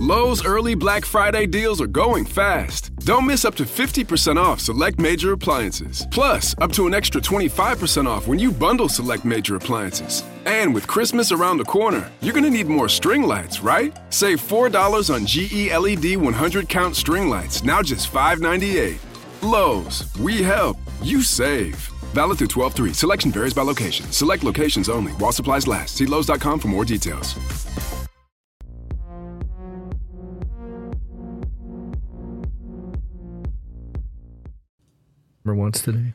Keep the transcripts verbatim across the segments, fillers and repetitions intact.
Lowe's early Black Friday deals are going fast. Don't miss up to fifty percent off select major appliances. Plus, up to an extra twenty-five percent off when you bundle select major appliances. And with Christmas around the corner, you're going to need more string lights, right? Save four dollars on G E L E D one hundred count string lights, now just five ninety-eight. Lowe's, we help, you save. Valid through twelve three. Selection varies by location. Select locations only. While supplies last. See Lowe's dot com for more details. Once today.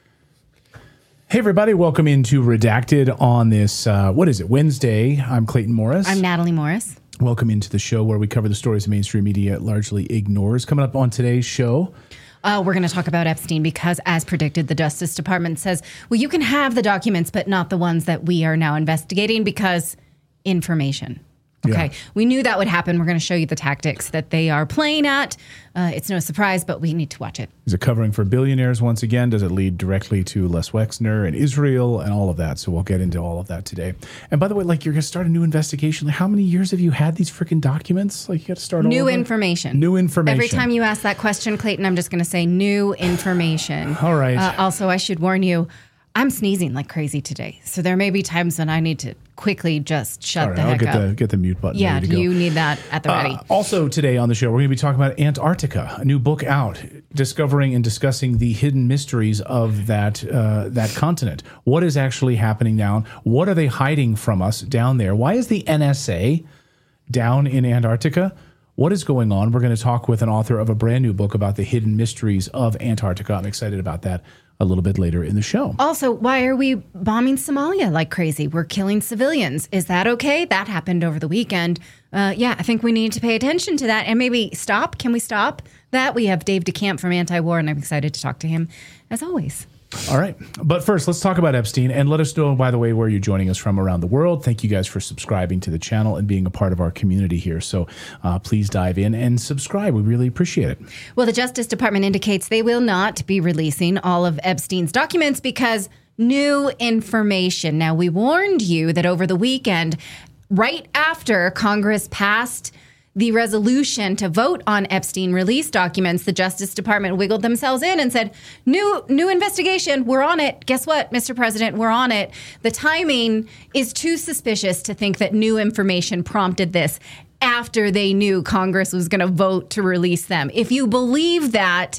Hey everybody, welcome into Redacted on this, uh, what is it, Wednesday. I'm Clayton Morris. I'm Natalie Morris. Welcome into the show where we cover the stories mainstream media largely ignores. Coming up on today's show, Uh, we're going to talk about Epstein because, as predicted, the Justice Department says, well, you can have the documents, but not the ones that we are now investigating because information. Okay, yeah. We knew that would happen. We're going to show you the tactics that they are playing at. Uh, it's no surprise, but we need to watch it. Is it covering for billionaires once again? Does it lead directly to Les Wexner and Israel and all of that? So we'll get into all of that today. And by the way, like you're going to start a new investigation. Like, how many years have you had these freaking documents? Like you got to start new over? information. New information. Every time you ask that question, Clayton, I'm just going to say new information. All right. Uh, also, I should warn you, I'm sneezing like crazy today. So there may be times when I need to quickly just shut right, the I'll heck get up. The, get the mute button. Yeah, ready to go. you need that at the ready. Uh, also today on the show, we're going to be talking about Antarctica, a new book out, discovering and discussing the hidden mysteries of that uh, that continent. What is actually happening down? What are they hiding from us down there? Why is the N S A down in Antarctica? What is going on? We're going to talk with an author of a brand new book about the hidden mysteries of Antarctica. I'm excited about that a little bit later in the show. Also, why are we bombing Somalia like crazy? We're killing civilians. Is that okay? That happened over the weekend. Uh, yeah, I think we need to pay attention to that and maybe stop. Can we stop that? We have Dave DeCamp from Anti-War, and I'm excited to talk to him, as always. All right. But first, let's talk about Epstein. And let us know, by the way, where you're joining us from around the world. Thank you guys for subscribing to the channel and being a part of our community here. So uh, please dive in and subscribe. We really appreciate it. Well, the Justice Department indicates they will not be releasing all of Epstein's documents because new information. Now, we warned you that over the weekend, right after Congress passed the resolution to vote on Epstein release documents, the Justice Department wiggled themselves in and said, new new investigation, we're on it. Guess what, Mister President, we're on it. The timing is too suspicious to think that new information prompted this after they knew Congress was going to vote to release them. If you believe that,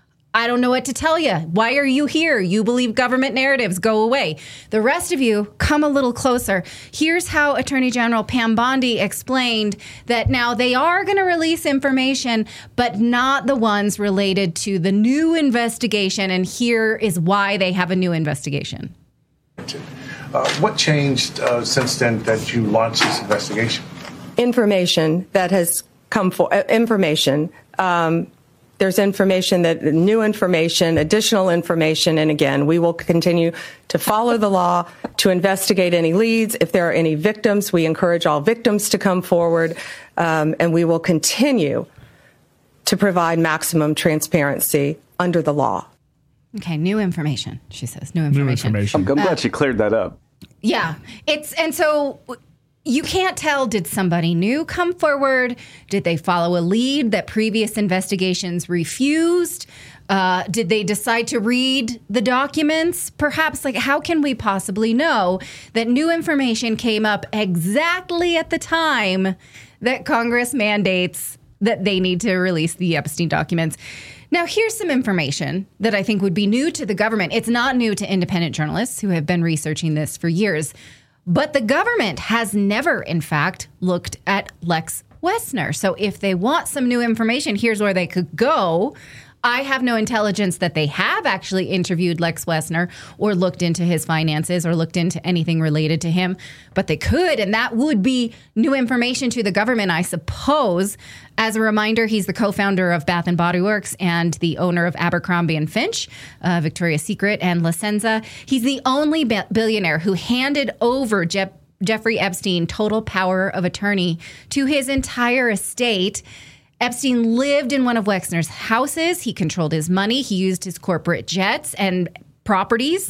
I don't know what to tell you. Why are you here? You believe government narratives. Go away. The rest of you, come a little closer. Here's how Attorney General Pam Bondi explained that now they are going to release information, but not the ones related to the new investigation. And here is why they have a new investigation. Uh, what changed uh, since then that you launched this investigation? Information that has come for uh, information. Um, There's information that new information, additional information. And again, we will continue to follow the law, to investigate any leads. If there are any victims, we encourage all victims to come forward. Um, and we will continue to provide maximum transparency under the law. Okay, new information, she says. New information. New information. I'm, I'm glad uh, she cleared that up. Yeah. It's and so you can't tell, did somebody new come forward? Did they follow a lead that previous investigations refused? Uh, did they decide to read the documents? Perhaps, like, how can we possibly know that new information came up exactly at the time that Congress mandates that they need to release the Epstein documents? Now, here's some information that I think would be new to the government. It's not new to independent journalists who have been researching this for years. But the government has never, in fact, looked at Lex Wessner. So if they want some new information, here's where they could go. I have no intelligence that they have actually interviewed Lex Wessner or looked into his finances or looked into anything related to him, but they could, and that would be new information to the government, I suppose. As a reminder, he's the co-founder of Bath and Body Works and the owner of Abercrombie and Finch, uh, Victoria's Secret, and La Senza. He's the only ba- billionaire who handed over Je- Jeffrey Epstein total power of attorney to his entire estate. Epstein lived in one of Wexner's houses. He controlled his money. He used his corporate jets and properties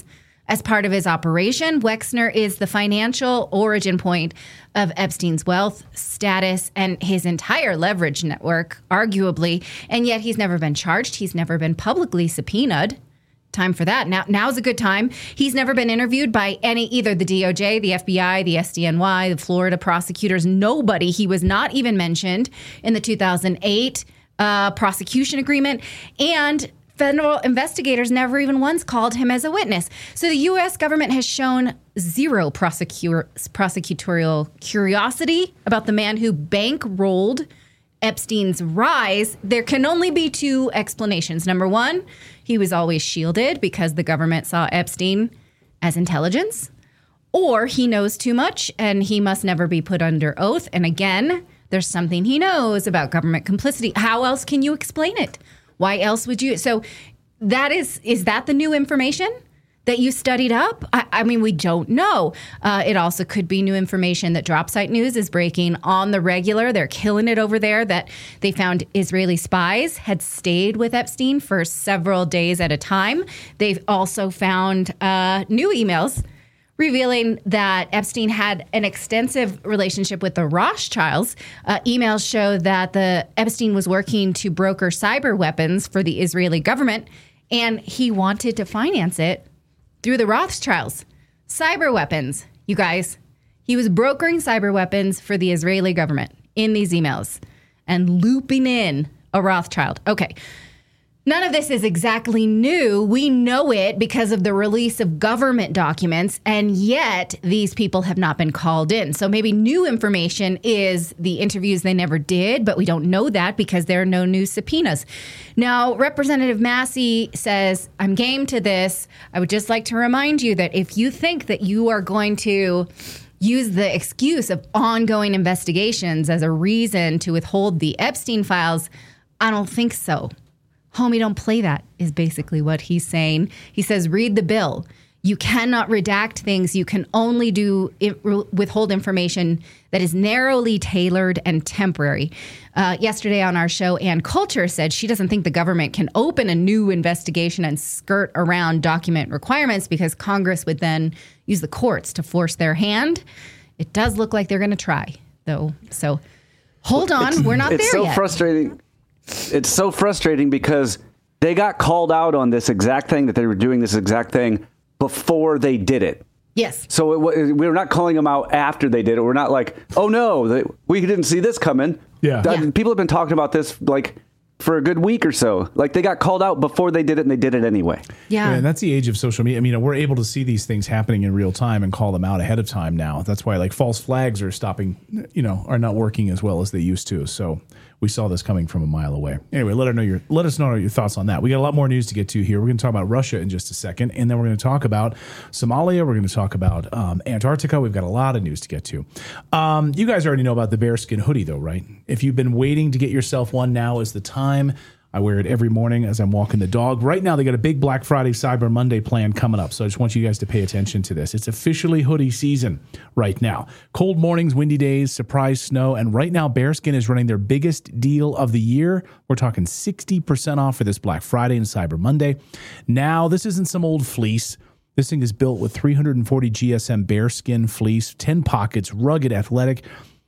As part of his operation, Wexner is the financial origin point of Epstein's wealth, status, and his entire leverage network, arguably. And yet he's never been charged. He's never been publicly subpoenaed. Time for that. Now, now's a good time. He's never been interviewed by any, either the D O J, the F B I, the S D N Y, the Florida prosecutors, nobody. He was not even mentioned in the two thousand eight uh, prosecution agreement. And federal investigators never even once called him as a witness. So the U S government has shown zero prosecu- prosecutorial curiosity about the man who bankrolled Epstein's rise. There can only be two explanations. Number one, he was always shielded because the government saw Epstein as intelligence, or he knows too much and he must never be put under oath. And again, there's something he knows about government complicity. How else can you explain it? Why else would you? So that is, is that the new information that you studied up? I, I mean, we don't know. Uh, it also could be new information that DropSite News is breaking on the regular. They're killing it over there, that they found Israeli spies had stayed with Epstein for several days at a time. They've also found uh, new emails revealing that Epstein had an extensive relationship with the Rothschilds. Uh, emails show that the Epstein was working to broker cyber weapons for the Israeli government, and he wanted to finance it through the Rothschilds. Cyber weapons, you guys. He was brokering cyber weapons for the Israeli government in these emails and looping in a Rothschild. Okay. None of this is exactly new. We know it because of the release of government documents, and yet these people have not been called in. So maybe new information is the interviews they never did, but we don't know that because there are no new subpoenas. Now, Representative Massey says, I'm game to this. I would just like to remind you that if you think that you are going to use the excuse of ongoing investigations as a reason to withhold the Epstein files, I don't think so. Homie, don't play that, is basically what he's saying. He says, read the bill. You cannot redact things. You can only do it, withhold information that is narrowly tailored and temporary. Uh, yesterday on our show, Ann Coulter said she doesn't think the government can open a new investigation and skirt around document requirements because Congress would then use the courts to force their hand. It does look like they're going to try, though. So hold on. It's, We're not there yet. It's so frustrating. It's so frustrating because they got called out on this exact thing, that they were doing this exact thing before they did it. Yes. So it, we're not calling them out after they did it. We're not like, oh, no, they, we didn't see this coming. Yeah. That, yeah. People have been talking about this like for a good week or so. Like they got called out before they did it and they did it anyway. Yeah. yeah. And that's the age of social media. I mean, we're able to see these things happening in real time and call them out ahead of time now. That's why like false flags are stopping, you know, are not working as well as they used to. So we saw this coming from a mile away. Anyway, let us know your let us know your thoughts on that. We got a lot more news to get to here. We're going to talk about Russia in just a second, and then we're going to talk about Somalia. We're going to talk about um, Antarctica. We've got a lot of news to get to. Um, you guys already know about the bearskin hoodie, though, right? If you've been waiting to get yourself one, now is the time. I wear it every morning as I'm walking the dog. Right now, they got a big Black Friday, Cyber Monday plan coming up. So I just want you guys to pay attention to this. It's officially hoodie season right now. Cold mornings, windy days, surprise snow. And right now, Bearskin is running their biggest deal of the year. We're talking sixty percent off for this Black Friday and Cyber Monday. Now, this isn't some old fleece. This thing is built with three hundred forty G S M bearskin fleece, ten pockets, rugged, athletic.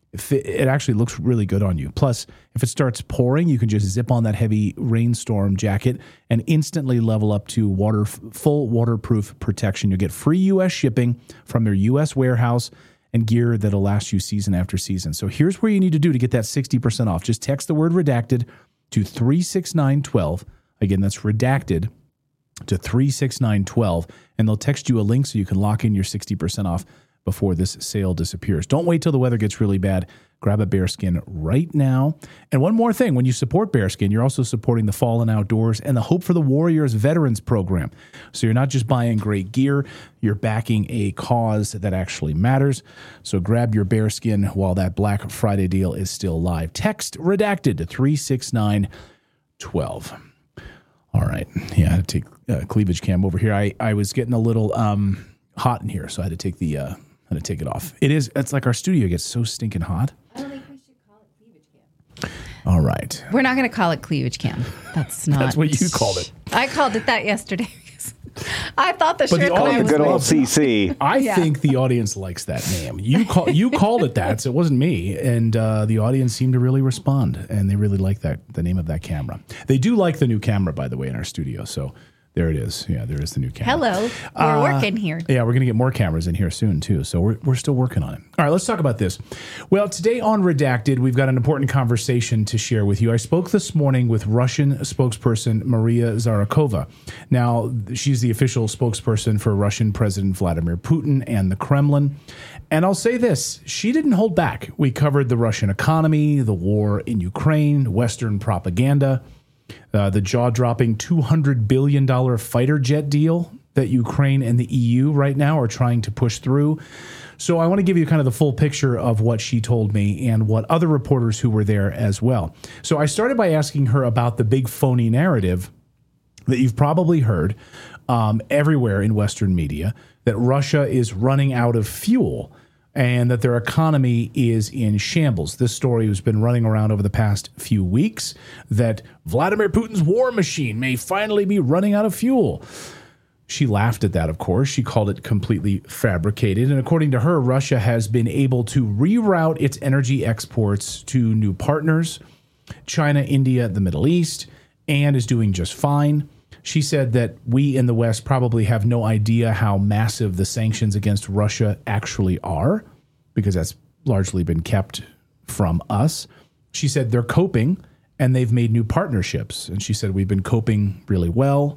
It actually looks really good on you. Plus, if it starts pouring, you can just zip on that heavy rainstorm jacket and instantly level up to water full waterproof protection. You'll get free U S shipping from their U S warehouse and gear that'll last you season after season. So here's what you need to do to get that sixty percent off. Just text the word redacted to three six nine one two. Again, that's redacted to three six nine one two, and they'll text you a link so you can lock in your sixty percent off before this sale disappears. Don't wait till the weather gets really bad. Grab a Bearskin right now. And one more thing, when you support Bearskin, you're also supporting the Fallen Outdoors and the Hope for the Warriors Veterans Program. So you're not just buying great gear, you're backing a cause that actually matters. So grab your Bearskin while that Black Friday deal is still live. Text redacted to three six nine one two. All right. Yeah, I had to take uh, cleavage cam over here. I, I was getting a little um, hot in here, so I had to take the... Uh, I'm going to take it off. It is, it's like our studio gets so stinking hot. I don't think we should call it cleavage cam. All right. We're not going to call it cleavage cam. That's not. That's what you called it. I called it that yesterday. I thought the But the shirt that I audience- was Good old wearing- C C. I Yeah. think the audience likes that name. You call you called it that, so it wasn't me. And uh, the audience seemed to really respond, and they really like that the name of that camera. They do like the new camera, by the way, in our studio. So there it is. Yeah, there is the new camera. Hello, we're Uh, working here. Yeah, we're going to get more cameras in here soon, too. So we're, we're still working on it. All right, let's talk about this. Well, today on Redacted, we've got an important conversation to share with you. I spoke this morning with Russian spokesperson Maria Zakharova. Now, she's the official spokesperson for Russian President Vladimir Putin and the Kremlin. And I'll say this, she didn't hold back. We covered the Russian economy, the war in Ukraine, Western propaganda, Uh, the jaw-dropping two hundred billion dollars fighter jet deal that Ukraine and the E U right now are trying to push through. So I want to give you kind of the full picture of what she told me and what other reporters who were there as well. So I started by asking her about the big phony narrative that you've probably heard um, everywhere in Western media, that Russia is running out of fuel and that their economy is in shambles. This story has been running around over the past few weeks, that Vladimir Putin's war machine may finally be running out of fuel. She laughed at that, of course. She called it completely fabricated. And according to her, Russia has been able to reroute its energy exports to new partners, China, India, the Middle East, and is doing just fine. She said that we in the West probably have no idea how massive the sanctions against Russia actually are, because that's largely been kept from us. She said they're coping and they've made new partnerships. And she said, we've been coping really well.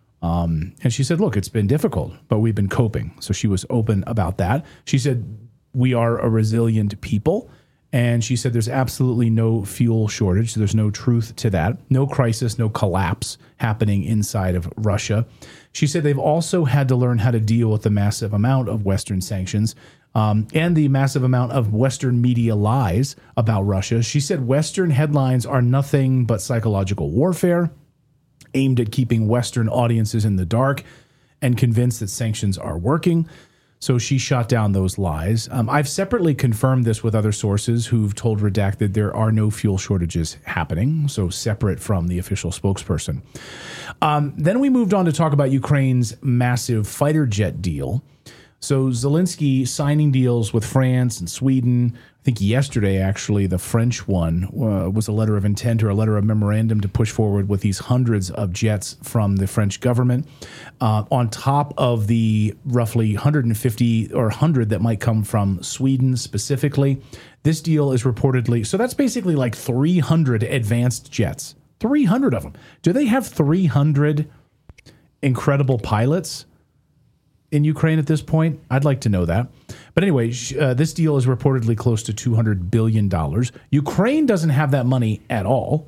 Um, and she said, look, it's been difficult, but we've been coping. So she was open about that. She said, we are a resilient people. And she said there's absolutely no fuel shortage. There's no truth to that. No crisis, no collapse happening inside of Russia. She said they've also had to learn how to deal with the massive amount of Western sanctions um, and the massive amount of Western media lies about Russia. She said Western headlines are nothing but psychological warfare aimed at keeping Western audiences in the dark and convinced that sanctions are working. So she shot down those lies. Um, I've separately confirmed this with other sources who've told Redacted there are no fuel shortages happening, so separate from the official spokesperson. Um, then we moved on to talk about Ukraine's massive fighter jet deal. So Zelensky signing deals with France and Sweden. I think yesterday, actually, the French one uh, was a letter of intent or a letter of memorandum to push forward with these hundreds of jets from the French government, uh, on top of the roughly one hundred fifty or one hundred that might come from Sweden specifically. This deal is reportedly, so that's basically like three hundred advanced jets, three hundred of them. Do they have three hundred incredible pilots in Ukraine at this point? I'd like to know that. But anyway, uh, this deal is reportedly close to two hundred billion dollars. Ukraine doesn't have that money at all.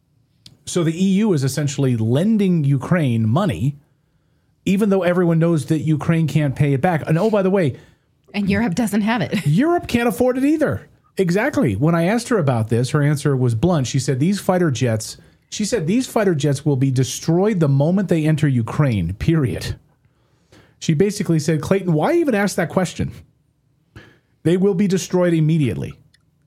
So the E U is essentially lending Ukraine money, even though everyone knows that Ukraine can't pay it back. And oh, by the way, And Europe doesn't have it. Europe can't afford it either. Exactly. When I asked her about this, her answer was blunt. She said these fighter jets, she said these fighter jets will be destroyed the moment they enter Ukraine, period. She basically said, Clayton, why even ask that question? They will be destroyed immediately.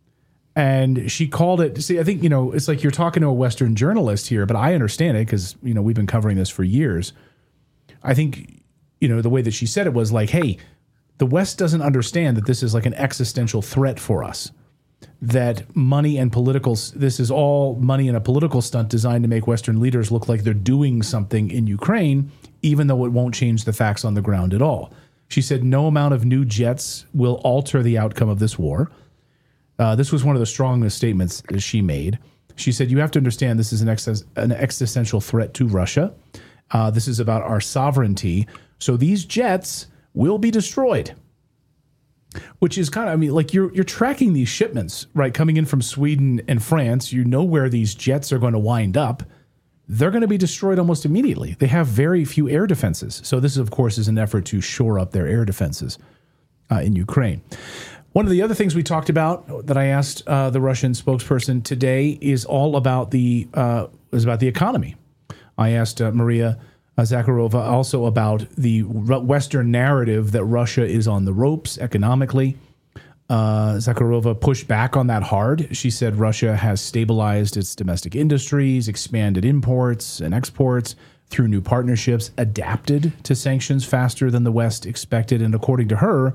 And she called it, see, I think, you know, it's like you're talking to a Western journalist here, but I understand it because, you know, we've been covering this for years. I think, you know, the way that she said it was like, hey, the West doesn't understand that this is like an existential threat for us. That money and political, this is all money and a political stunt designed to make Western leaders look like they're doing something in Ukraine, even though it won't change the facts on the ground at all. She said no amount of new jets will alter the outcome of this war. Uh, this was one of the strongest statements that she made. She said, you have to understand this is an, ex- an existential threat to Russia. Uh, this is about our sovereignty. So these jets will be destroyed. Which is kind of, I mean, like you're you're tracking these shipments, right, coming in from Sweden and France. You know where these jets are going to wind up. They're going to be destroyed almost immediately. They have very few air defenses. So this, of course, is an effort to shore up their air defenses uh, in Ukraine. One of the other things we talked about that I asked uh, the Russian spokesperson today is all about the uh, is about the economy. I asked uh, Maria Zakharova also about the Western narrative that Russia is on the ropes economically. Uh, Zakharova pushed back on that hard. She said Russia has stabilized its domestic industries, expanded imports and exports, through new partnerships, adapted to sanctions faster than the West expected. And according to her,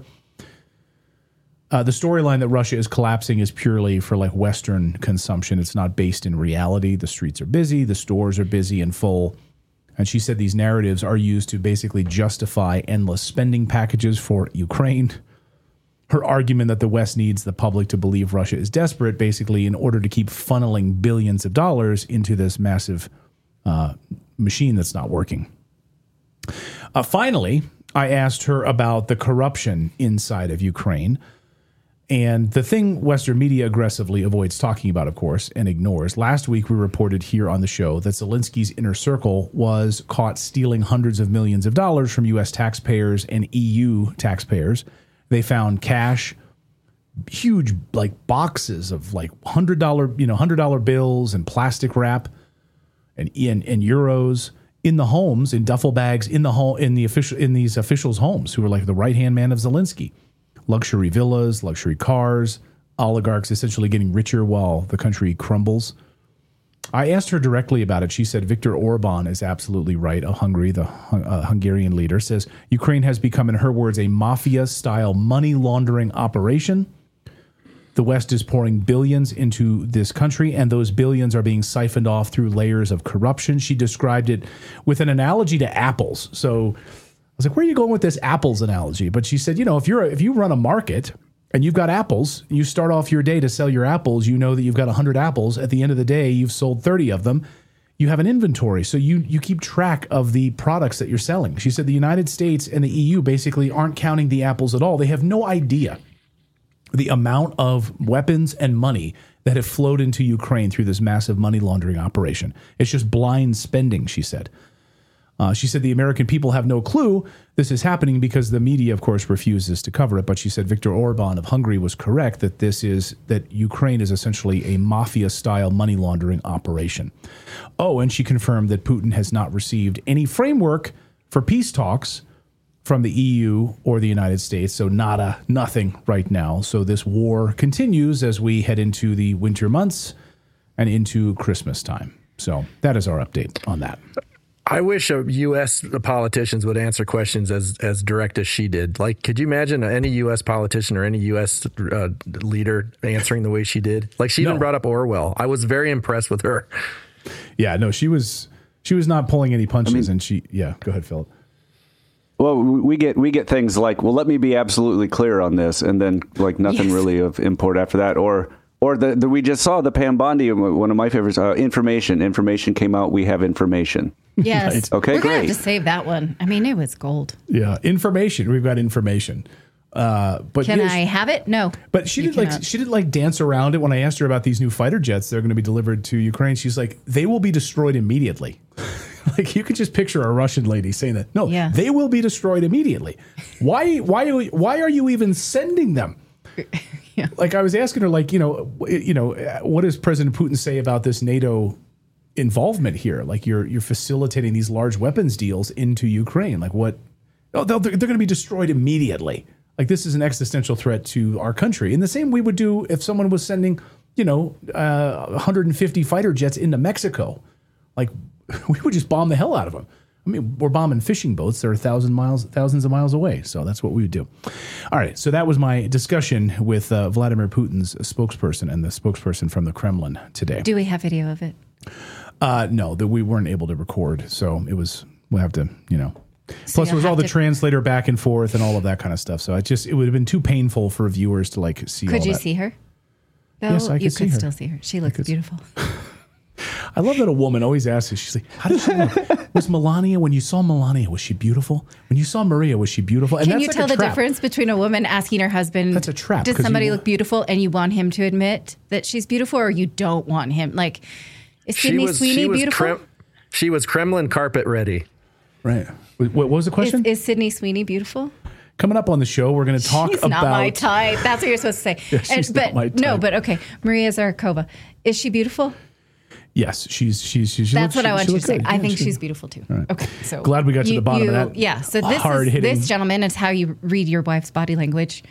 uh, the storyline that Russia is collapsing is purely for like Western consumption. It's not based in reality. The streets are busy. The stores are busy and full. And she said these narratives are used to basically justify endless spending packages for Ukraine. Her argument that the West needs the public to believe Russia is desperate, basically, in order to keep funneling billions of dollars into this massive uh, machine that's not working. Uh, finally, I asked her about the corruption inside of Ukraine. And the thing Western media aggressively avoids talking about, of course, and ignores. Last week, we reported here on the show that Zelensky's inner circle was caught stealing hundreds of millions of dollars from U S taxpayers and E U taxpayers. They found cash, huge like boxes of like one hundred dollar, you know, one hundred dollar bills and plastic wrap and in and euros in the homes, in duffel bags, in the home, in the official, in these officials' homes who were like the right-hand man of Zelensky. Luxury villas, luxury cars, oligarchs essentially getting richer while the country crumbles. I asked her directly about it. She said Viktor Orban is absolutely right. A Hungary, the uh, Hungarian leader, says Ukraine has become, in her words, a mafia-style money laundering operation. The West is pouring billions into this country, and those billions are being siphoned off through layers of corruption. She described it with an analogy to apples. So I was like, where are you going with this apples analogy? But she said, you know, if you're a, if you run a market and you've got apples, you start off your day to sell your apples, you know that you've got one hundred apples. At the end of the day, you've sold thirty of them. You have an inventory, so you you keep track of the products that you're selling. She said the United States and the E U basically aren't counting the apples at all. They have no idea the amount of weapons and money that have flowed into Ukraine through this massive money laundering operation. It's just blind spending, she said. Uh, she said the American people have no clue this is happening because the media, of course, refuses to cover it. But she said Viktor Orban of Hungary was correct that this is that Ukraine is essentially a mafia-style money laundering operation. Oh, and she confirmed that Putin has not received any framework for peace talks from the E U or the United States. So nada, nothing right now. So this war continues as we head into the winter months and into Christmas time. So that is our update on that. I wish U S politicians would answer questions as as direct as she did. Like, could you imagine any U S politician or any U S uh, leader answering the way she did? Like, she even no. brought up Orwell. I was very impressed with her. Yeah, no, she was she was not pulling any punches, I mean, and she yeah. Go ahead, Philip. Well, we get we get things like, well, let me be absolutely clear on this, and then like nothing yes. really of import after that, or. Or the, the we just saw the Pam Bondi, one of my favorites, uh, information. Information came out. We have information. Yes. Right. Okay, We're great. We're going to have to save that one. I mean, it was gold. Yeah. Information. We've got information. Uh, but Can you know, I have it? No. But she did cannot. like she did like dance around it when I asked her about these new fighter jets that are going to be delivered to Ukraine. She's like, they will be destroyed immediately. Like, you could just picture a Russian lady saying that. No, yeah. they will be destroyed immediately. Why? Why? Why are you even sending them? Yeah. Like, I was asking her, like, you know, you know, what does President Putin say about this NATO involvement here? Like, you're you're facilitating these large weapons deals into Ukraine. Like, what? Oh, they're, they're going to be destroyed immediately. Like, this is an existential threat to our country. In the same we would do if someone was sending, you know, uh, one hundred fifty fighter jets into Mexico. Like, we would just bomb the hell out of them. I mean, we're bombing fishing boats. They're a thousand miles, thousands of miles away. So that's what we would do. All right. So that was my discussion with uh, Vladimir Putin's spokesperson and the spokesperson from the Kremlin today. Do we have video of it? Uh, no, that we weren't able to record. So it was, we'll have to, you know. So Plus, it was all the to... translator back and forth and all of that kind of stuff. So it just, it would have been too painful for viewers to like see Could all you that. see her? No, Yes, I could you see could her. still see her. She looks beautiful. I love that a woman always asks us, she's like, how did she look? Was Melania, when you saw Melania, was she beautiful? When you saw Maria, was she beautiful? And Can that's you like tell a the trap. difference between a woman asking her husband, That's a trap, does 'cause somebody you- look beautiful, and you want him to admit that she's beautiful, or you don't want him? Like, is Sydney Sweeney she was beautiful? Krem- she was Kremlin carpet ready. Right. What, what was the is, question? is Sydney Sweeney beautiful? Coming up on the show, we're going to talk She's about. not my type. That's what you're supposed to say. Yeah, she's And- but not my type. no, but okay. Maria Zakharova, is she beautiful? Yes, she's she's she, she That's looks, what I she, want she you to looks say. good. I Yeah, think she- she's beautiful too. Right. Okay, so Glad we got to the bottom of that Yeah, so this is, hard-hitting- this gentleman is how you read your wife's body language.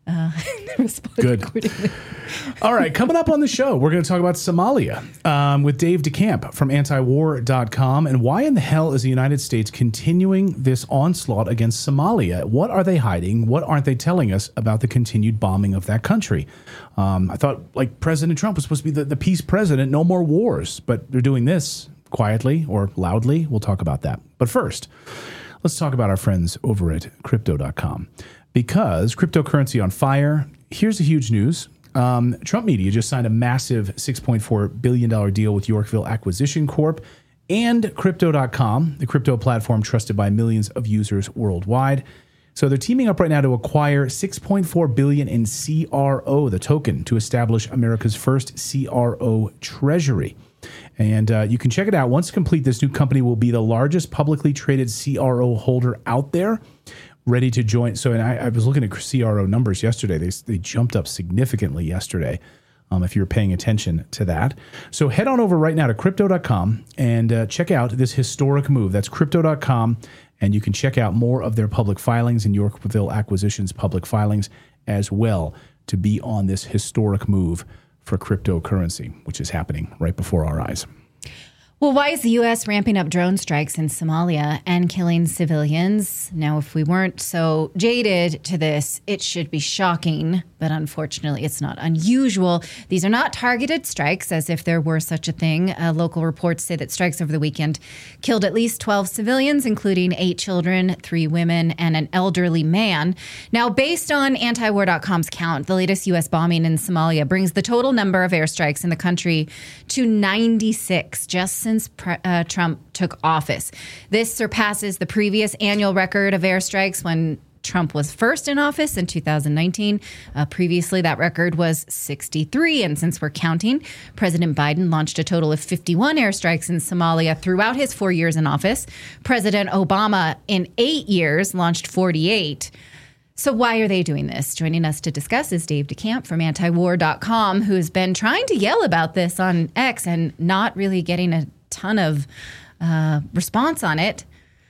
uh, respond Good. accordingly. All right, coming up on the show, we're going to talk about Somalia um, with Dave DeCamp from anti war dot com. And why in the hell is the United States continuing this onslaught against Somalia? What are they hiding? What aren't they telling us about the continued bombing of that country? Um, I thought, like, President Trump was supposed to be the, the peace president, no more wars. But they're doing this quietly or loudly. We'll talk about that. But first, let's talk about our friends over at crypto dot com. Because cryptocurrency on fire, here's the huge news. Um, Trump Media just signed a massive six point four billion dollars deal with Yorkville Acquisition Corp and crypto dot com, the crypto platform trusted by millions of users worldwide. So they're teaming up right now to acquire six point four billion dollars in C R O, the token, to establish America's first C R O treasury. And uh, you can check it out. Once complete, this new company will be the largest publicly traded C R O holder out there, ready to join. So, and I, I was looking at C R O numbers yesterday. They, they jumped up significantly yesterday, um, if you're paying attention to that. So head on over right now to crypto dot com and uh, check out this historic move. That's crypto dot com, and you can check out more of their public filings and Yorkville Acquisition's public filings as well to be on this historic move for cryptocurrency, which is happening right before our eyes. Well, why is the U S ramping up drone strikes in Somalia and killing civilians? Now, if we weren't so jaded to this, it should be shocking, but unfortunately, it's not unusual. These are not targeted strikes, as if there were such a thing. Uh, local reports say that strikes over the weekend killed at least twelve civilians, including eight children, three women, and an elderly man. Now, based on anti war dot com's count, the latest U S bombing in Somalia brings the total number of airstrikes in the country to ninety-six, just since uh, Trump took office. This surpasses the previous annual record of airstrikes when Trump was first in office in two thousand nineteen. Uh, previously, that record was sixty-three. And since we're counting, President Biden launched a total of fifty-one airstrikes in Somalia throughout his four years in office. President Obama, in eight years, launched forty-eight. So why are they doing this? Joining us to discuss is Dave DeCamp from anti war dot com, who's been trying to yell about this on X and not really getting a ton of uh, response on it.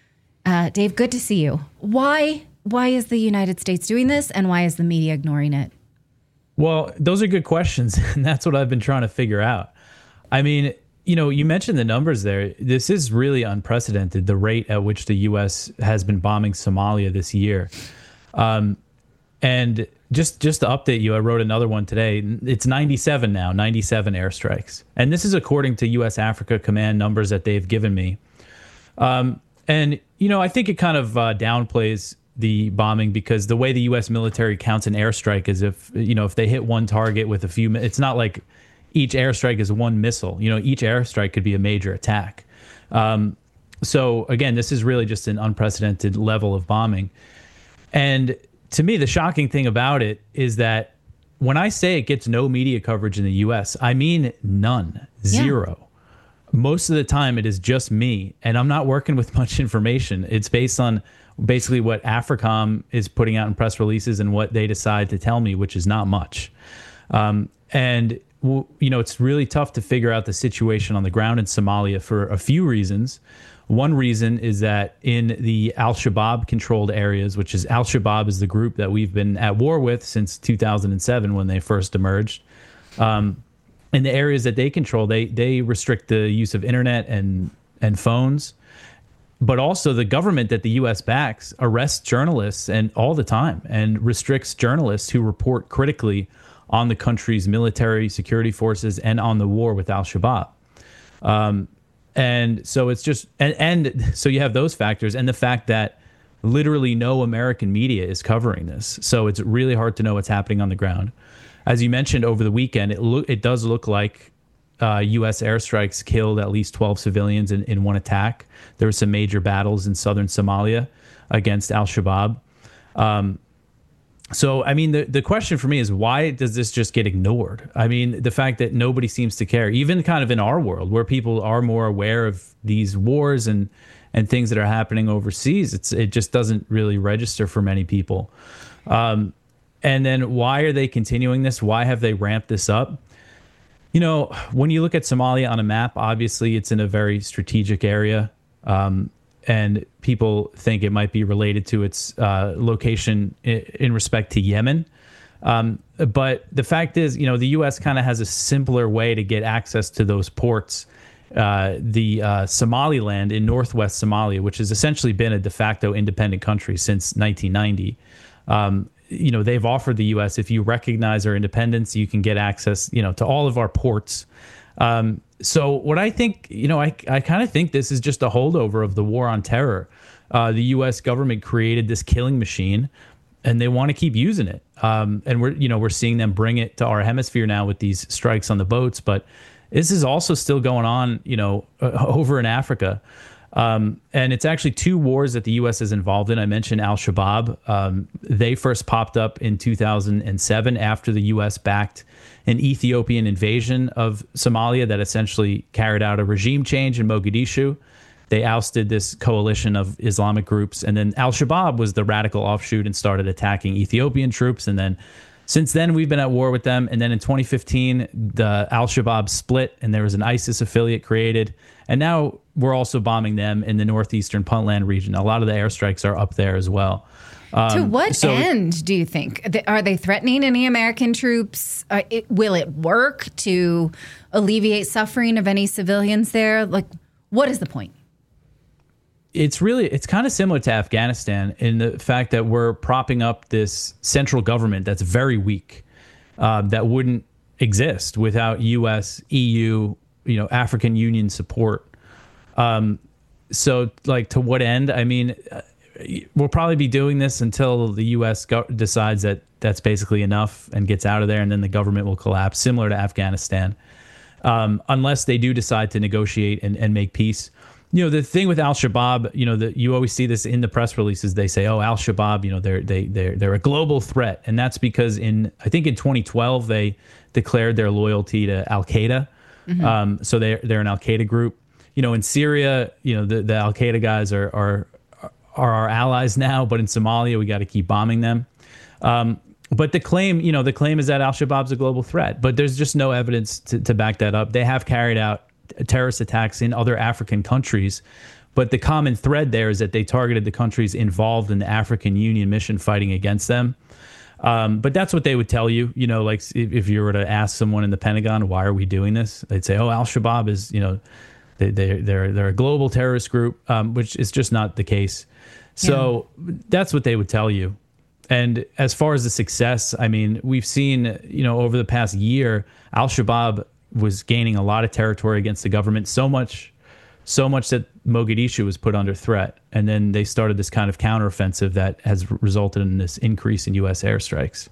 Uh, Dave, good to see you. Why why is the United States doing this, and why is the media ignoring it? Well, those are good questions, and that's what I've been trying to figure out. I mean, you know, you mentioned the numbers there. This is really unprecedented, the rate at which the U S has been bombing Somalia this year. Um, and just just to update you, I wrote another one today. It's ninety-seven now, ninety-seven airstrikes. And this is according to U S Africa Command numbers that they've given me. Um, and, you know, I think it kind of uh, downplays the bombing because the way the U S military counts an airstrike is if, you know, if they hit one target with a few, it's not like each airstrike is one missile. You know, each airstrike could be a major attack. Um, so, again, this is really just an unprecedented level of bombing. And to me, the shocking thing about it is that when I say it gets no media coverage in the U S, I mean none, zero. Yeah. Most of the time, it is just me, and I'm not working with much information. It's based on basically what AFRICOM is putting out in press releases and what they decide to tell me, which is not much. Um, and, you know, it's really tough to figure out the situation on the ground in Somalia for a few reasons. One reason is that in the Al-Shabaab controlled areas, which is Al-Shabaab is the group that we've been at war with since two thousand seven when they first emerged. Um, in the areas that they control, they they restrict the use of internet and and phones. But also the government that the U S backs arrests journalists and all the time and restricts journalists who report critically on the country's military security forces and on the war with Al-Shabaab. Um, And so it's just, and, and so you have those factors and the fact that literally no American media is covering this. So it's really hard to know what's happening on the ground. As you mentioned over the weekend, it look, it does look like uh, U S airstrikes killed at least twelve civilians in, in one attack. There were some major battles in southern Somalia against Al-Shabaab. Um, So, I mean, the, the question for me is, why does this just get ignored? I mean, the fact that nobody seems to care, even kind of in our world where people are more aware of these wars and, and things that are happening overseas, it's it just doesn't really register for many people. Um, and then why are they continuing this? Why have they ramped this up? You know, when you look at Somalia on a map, obviously it's in a very strategic area. Um, And people think it might be related to its uh, location in, in respect to Yemen. Um, but the fact is, you know, the U S kind of has a simpler way to get access to those ports. Uh, the uh, Somaliland in northwest Somalia, which has essentially been a de facto independent country since nineteen ninety. Um, you know, they've offered the U S, if you recognize our independence, you can get access, you know, to all of our ports. Um, so what I think, you know, I, I kind of think this is just a holdover of the war on terror. Uh, the U S government created this killing machine, and they want to keep using it. Um, and we're, you know, we're seeing them bring it to our hemisphere now with these strikes on the boats. But this is also still going on, you know, uh, over in Africa. Um, and it's actually two wars that the U S is involved in. I mentioned Al-Shabaab. Um, they first popped up in two thousand seven after the U S backed an Ethiopian invasion of Somalia that essentially carried out a regime change in Mogadishu. They ousted this coalition of Islamic groups. And then Al-Shabaab was the radical offshoot and started attacking Ethiopian troops. And then since then, we've been at war with them. And then in twenty fifteen, the Al-Shabaab split and there was an ISIS affiliate created. And now we're also bombing them in the northeastern Puntland region. A lot of the airstrikes are up there as well. Um, to what so, end do you think? Are they threatening any American troops? Uh, it, will it work to alleviate suffering of any civilians there? Like, what is the point? It's really, it's kind of similar to Afghanistan in the fact that we're propping up this central government that's very weak, uh, that wouldn't exist without U S, E U, you know, African Union support. Um, so, like, to what end? I mean, we'll probably be doing this until the U S go- decides that that's basically enough and gets out of there, and then the government will collapse, similar to Afghanistan, um, unless they do decide to negotiate and, and make peace. You know, the thing with Al-Shabaab, you know, that you always see this in the press releases. They say, oh, Al-Shabaab, you know, they're they they're they're a global threat, and that's because in I think in twenty twelve they declared their loyalty to Al-Qaeda. Mm-hmm. Um, so they're they're an Al-Qaeda group. You know, in Syria, you know, the, the Al-Qaeda guys are are are our allies now, but in Somalia we got to keep bombing them. Um, but the claim, you know, the claim is that Al-Shabaab's a global threat, but there's just no evidence to, to back that up. They have carried out terrorist attacks in other African countries, but the common thread there is that they targeted the countries involved in the African Union mission fighting against them. Um, but that's what they would tell you, you know, like if, if you were to ask someone in the Pentagon, why are we doing this? They'd say, oh, Al-Shabaab is, you know, they, they, they're, they're a global terrorist group, um, which is just not the case. So yeah. That's what they would tell you. And as far as the success, I mean, we've seen, you know, over the past year, Al-Shabaab was gaining a lot of territory against the government, so much, so much that Mogadishu was put under threat. And then they started this kind of counteroffensive that has resulted in this increase in U S airstrikes.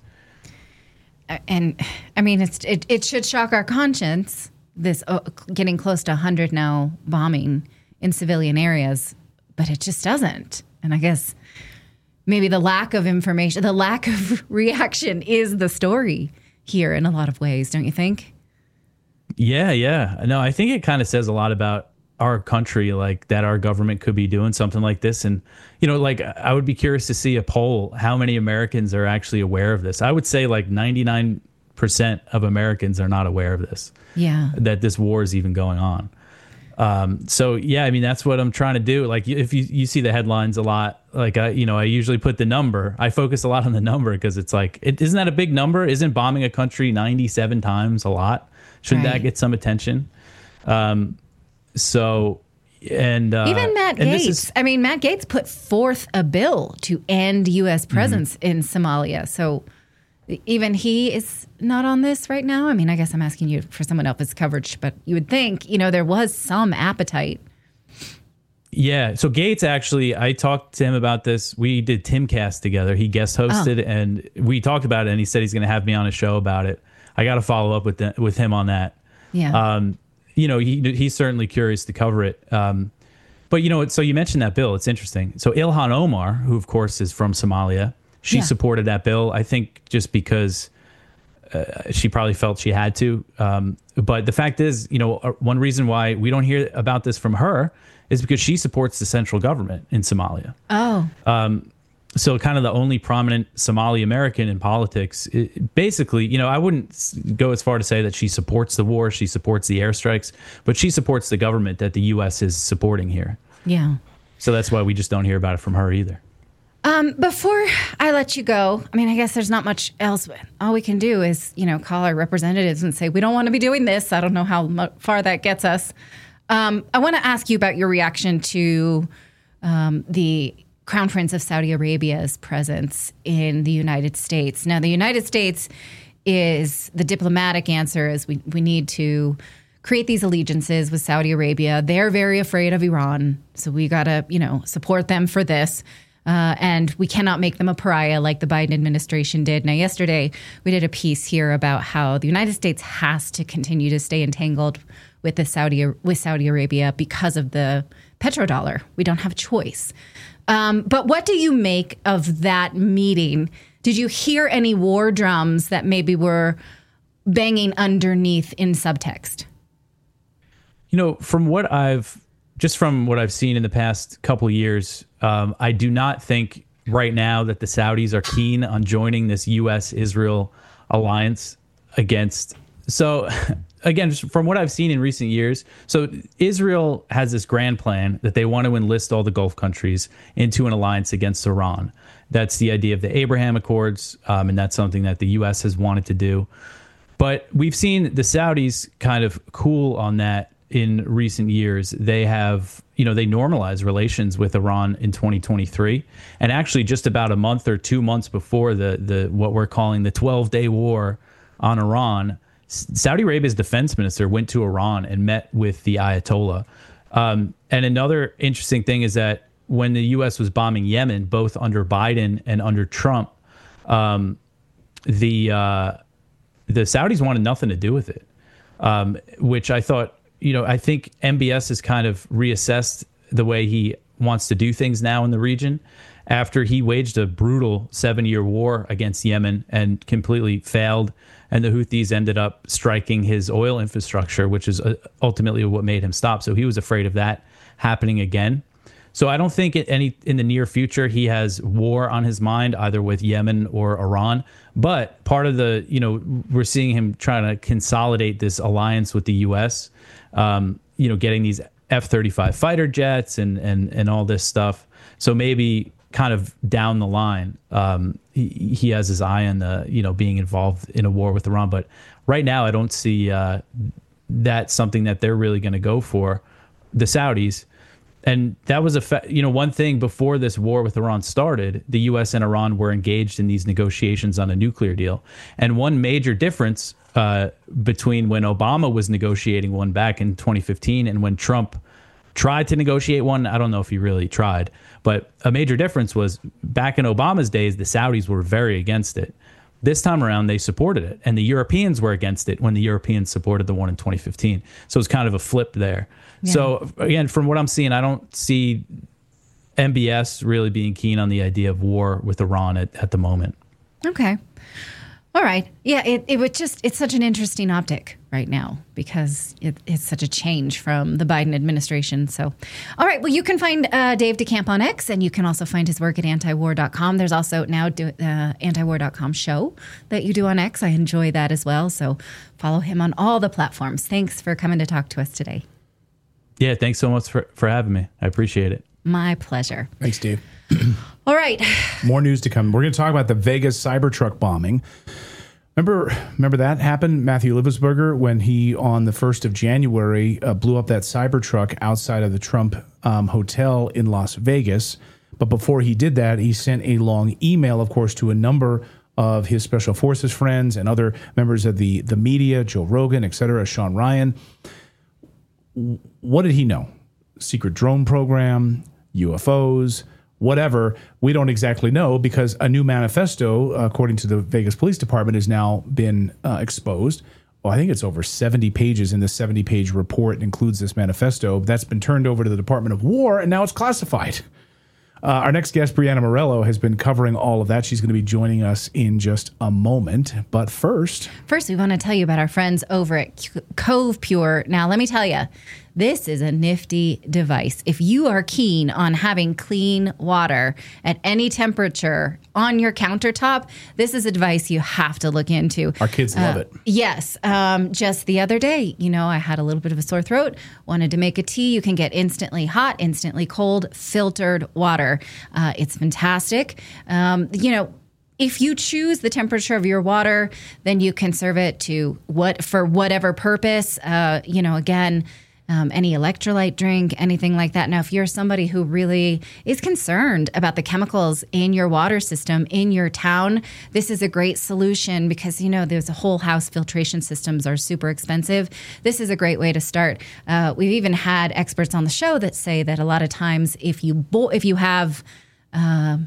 And I mean, it's, it, it should shock our conscience, this uh, getting close to one hundred now bombing in civilian areas, but it just doesn't. And I guess maybe the lack of information, the lack of reaction is the story here in a lot of ways, don't you think? Yeah, yeah. No, I think it kind of says a lot about our country, like that our government could be doing something like this. And, you know, like I would be curious to see a poll, how many Americans are actually aware of this. I would say like ninety-nine percent of Americans are not aware of this. Yeah. That this war is even going on. Um, so, yeah, I mean, that's what I'm trying to do. Like if you, you see the headlines a lot, like, I, you know, I usually put the number. I focus a lot on the number because it's like, it, isn't that a big number? Isn't bombing a country ninety-seven times a lot? Shouldn't right. that get some attention? Um, so, and uh, even Matt Gaetz. Is, I mean, Matt Gaetz put forth a bill to end U S presence mm-hmm. in Somalia. So even he is not on this right now. I mean, I guess I'm asking you for someone else's coverage, but you would think, you know, there was some appetite. Yeah. So Gaetz, actually, I talked to him about this. We did Timcast together. He guest hosted, oh. and we talked about it, and he said he's going to have me on a show about it. I got to follow up with the, with him on that. Yeah. Um, you know, he he's certainly curious to cover it. Um, but, you know, so you mentioned that bill. It's interesting. So Ilhan Omar, who, of course, is from Somalia, she yeah. supported that bill, I think, just because uh, she probably felt she had to. Um, but the fact is, you know, one reason why we don't hear about this from her is because she supports the central government in Somalia. Oh. Um, so kind of the only prominent Somali American in politics. It, basically, you know, I wouldn't go as far to say that she supports the war, she supports the airstrikes, but she supports the government that the U S is supporting here. Yeah. So that's why we just don't hear about it from her either. Um, before I let you go, I mean, I guess there's not much else. All we can do is, you know, call our representatives and say, we don't want to be doing this. I don't know how mu- far that gets us. Um, I want to ask you about your reaction to um, the Crown Prince of Saudi Arabia's presence in the United States. Now, the United States is the diplomatic answer is we, we need to create these allegiances with Saudi Arabia. They're very afraid of Iran. So we got to, you know, support them for this. Uh, and we cannot make them a pariah like the Biden administration did. Now, yesterday, we did a piece here about how the United States has to continue to stay entangled with the Saudi with Saudi Arabia because of the petrodollar. We don't have a choice. Um, but what do you make of that meeting? Did you hear any war drums that maybe were banging underneath in subtext? You know, from what I've just from what I've seen in the past couple of years, um, I do not think right now that the Saudis are keen on joining this U S Israel alliance against. So again, just from what I've seen in recent years, so Israel has this grand plan that they want to enlist all the Gulf countries into an alliance against Iran. That's the idea of the Abraham Accords, um, and that's something that the U S has wanted to do. But we've seen the Saudis kind of cool on that in recent years. They have, you know, they normalized relations with Iran in twenty twenty-three, and actually just about a month or two months before the the what we're calling the twelve-day war on Iran, Saudi Arabia's defense minister went to Iran and met with the Ayatollah. Um, and another interesting thing is that when the U S was bombing Yemen, both under Biden and under Trump, um, the uh, the Saudis wanted nothing to do with it, um, which I thought, you know, I think M B S has kind of reassessed the way he wants to do things now in the region after he waged a brutal seven-year war against Yemen and completely failed. And the Houthis ended up striking his oil infrastructure, which is ultimately what made him stop. So he was afraid of that happening again. So I don't think it, any in the near future he has war on his mind, either with Yemen or Iran. But part of the, you know, we're seeing him trying to consolidate this alliance with the U S, um, you know, getting these F thirty-five fighter jets and, and, and all this stuff. So maybe kind of down the line, um, he, he has his eye on the, you know, being involved in a war with Iran. But right now, I don't see uh, that something that they're really going to go for, the Saudis. And that was a, fa- you know, one thing before this war with Iran started, the U S and Iran were engaged in these negotiations on a nuclear deal. And one major difference uh, between when Obama was negotiating one back in twenty fifteen and when Trump tried to negotiate one, I don't know if he really tried, but a major difference was back in Obama's days, the Saudis were very against it. This time around, they supported it, and the Europeans were against it when the Europeans supported the one in twenty fifteen. So it's kind of a flip there. Yeah. So again, from what I'm seeing, I don't see M B S really being keen on the idea of war with Iran at, at the moment. Okay. All right. Yeah, it, it would just, it's such an interesting optic right now because it, it's such a change from the Biden administration. So, all right. Well, you can find uh, Dave DeCamp on X, and you can also find his work at antiwar dot com. There's also now do, uh, antiwar dot com show that you do on X. I enjoy that as well. So follow him on all the platforms. Thanks for coming to talk to us today. Yeah, thanks so much for, for having me. I appreciate it. My pleasure. Thanks, Dave. All right. More news to come. We're going to talk about the Vegas Cybertruck bombing. Remember, remember that happened, Matthew Libbesberger, when he, on the first of January, uh, blew up that Cybertruck outside of the Trump um, Hotel in Las Vegas. But before he did that, he sent a long email, of course, to a number of his special forces friends and other members of the, the media, Joe Rogan, et cetera, Sean Ryan. What did he know? Secret drone program, U F Os, whatever. We don't exactly know because a new manifesto, according to the Vegas Police Department, has now been uh, exposed. Well, I think it's over seventy pages in the seventy-page report. It includes this manifesto. That's been turned over to the Department of War, and now it's classified. Uh, our next guest, Brianna Morello, has been covering all of that. She's going to be joining us in just a moment. But first... First, we want to tell you about our friends over at Cove Pure. Now, let me tell you, This is a nifty device. If you are keen on having clean water at any temperature on your countertop, this is a device you have to look into. Our kids love uh, it. Yes. Um, just the other day, you know, I had a little bit of a sore throat, wanted to make a tea. You can get instantly hot, instantly cold, filtered water. Uh, it's fantastic. Um, you know, if you choose the temperature of your water, then you can serve it to what for whatever purpose. Uh, you know, again, um, any electrolyte drink, anything like that. Now, if you're somebody who really is concerned about the chemicals in your water system, in your town, this is a great solution because, you know, there's a whole house filtration systems are super expensive. This is a great way to start. Uh, we've even had experts on the show that say that a lot of times if you bo- if you have uh,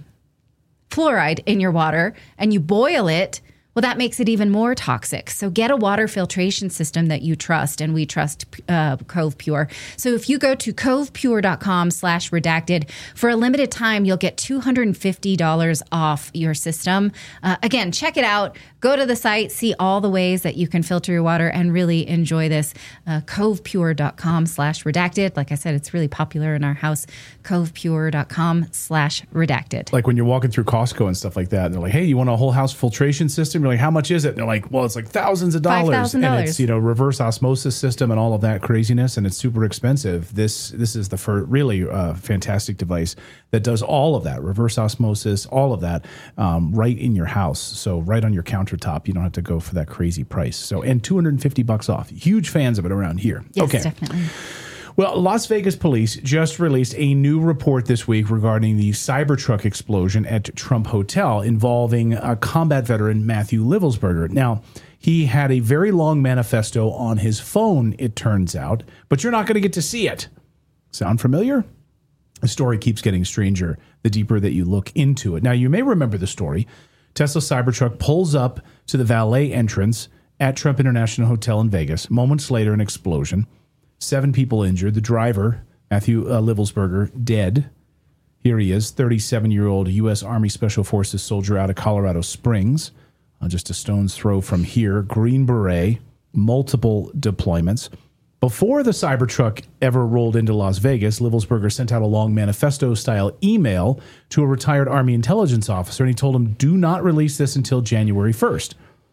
fluoride in your water and you boil it, well, that makes it even more toxic. So get a water filtration system that you trust, and we trust uh, Cove Pure. So if you go to covepure.com slash redacted, for a limited time, you'll get two hundred fifty dollars off your system. Uh, again, check it out. Go to the site, see all the ways that you can filter your water and really enjoy this. Uh, covepure.com slash redacted. Like I said, it's really popular in our house. Covepure.com slash redacted. Like when you're walking through Costco and stuff like that, and they're like, hey, you want a whole house filtration system? You're like, how much is it? And they're like, well, it's like thousands of dollars. five thousand dollars. And it's, you know, reverse osmosis system and all of that craziness, and it's super expensive. This this is the first really uh, fantastic device that does all of that, reverse osmosis, all of that, um, right in your house. So right on your countertop. You don't have to go for that crazy price. So, and two hundred fifty bucks off. Huge fans of it around here. Yes, okay. definitely. Well, Las Vegas police just released a new report this week regarding the Cybertruck explosion at Trump Hotel involving a combat veteran, Matthew Livelsberger. Now, he had a very long manifesto on his phone, it turns out, but you're not going to get to see it. Sound familiar? The story keeps getting stranger the deeper that you look into it. Now, you may remember the story. Tesla Cybertruck pulls up to the valet entrance at Trump International Hotel in Vegas. Moments later, an explosion. Seven people injured. The driver, Matthew uh, Livelsberger, dead. Here he is, thirty-seven-year-old U S Army Special Forces soldier out of Colorado Springs, uh, just a stone's throw from here. Green Beret, multiple deployments. Before the Cybertruck ever rolled into Las Vegas, Livelsberger sent out a long manifesto-style email to a retired Army intelligence officer, and he told him, do not release this until January first.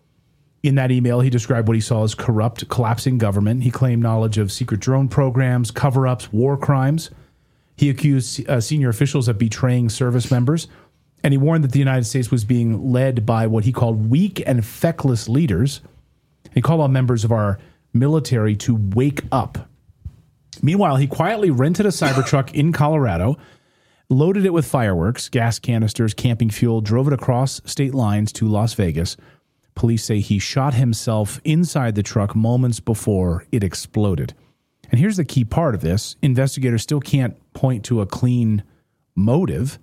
In that email, he described what he saw as corrupt, collapsing government. He claimed knowledge of secret drone programs, cover-ups, war crimes. He accused uh, senior officials of betraying service members, and he warned that the United States was being led by what he called weak and feckless leaders. He called on members of our military to wake up. Meanwhile, he quietly rented a Cybertruck in Colorado, loaded it with fireworks, gas canisters, camping fuel, drove it across state lines to Las Vegas. Police say he shot himself inside the truck moments before it exploded. And here's the key part of this. Investigators still can't point to a clean motive.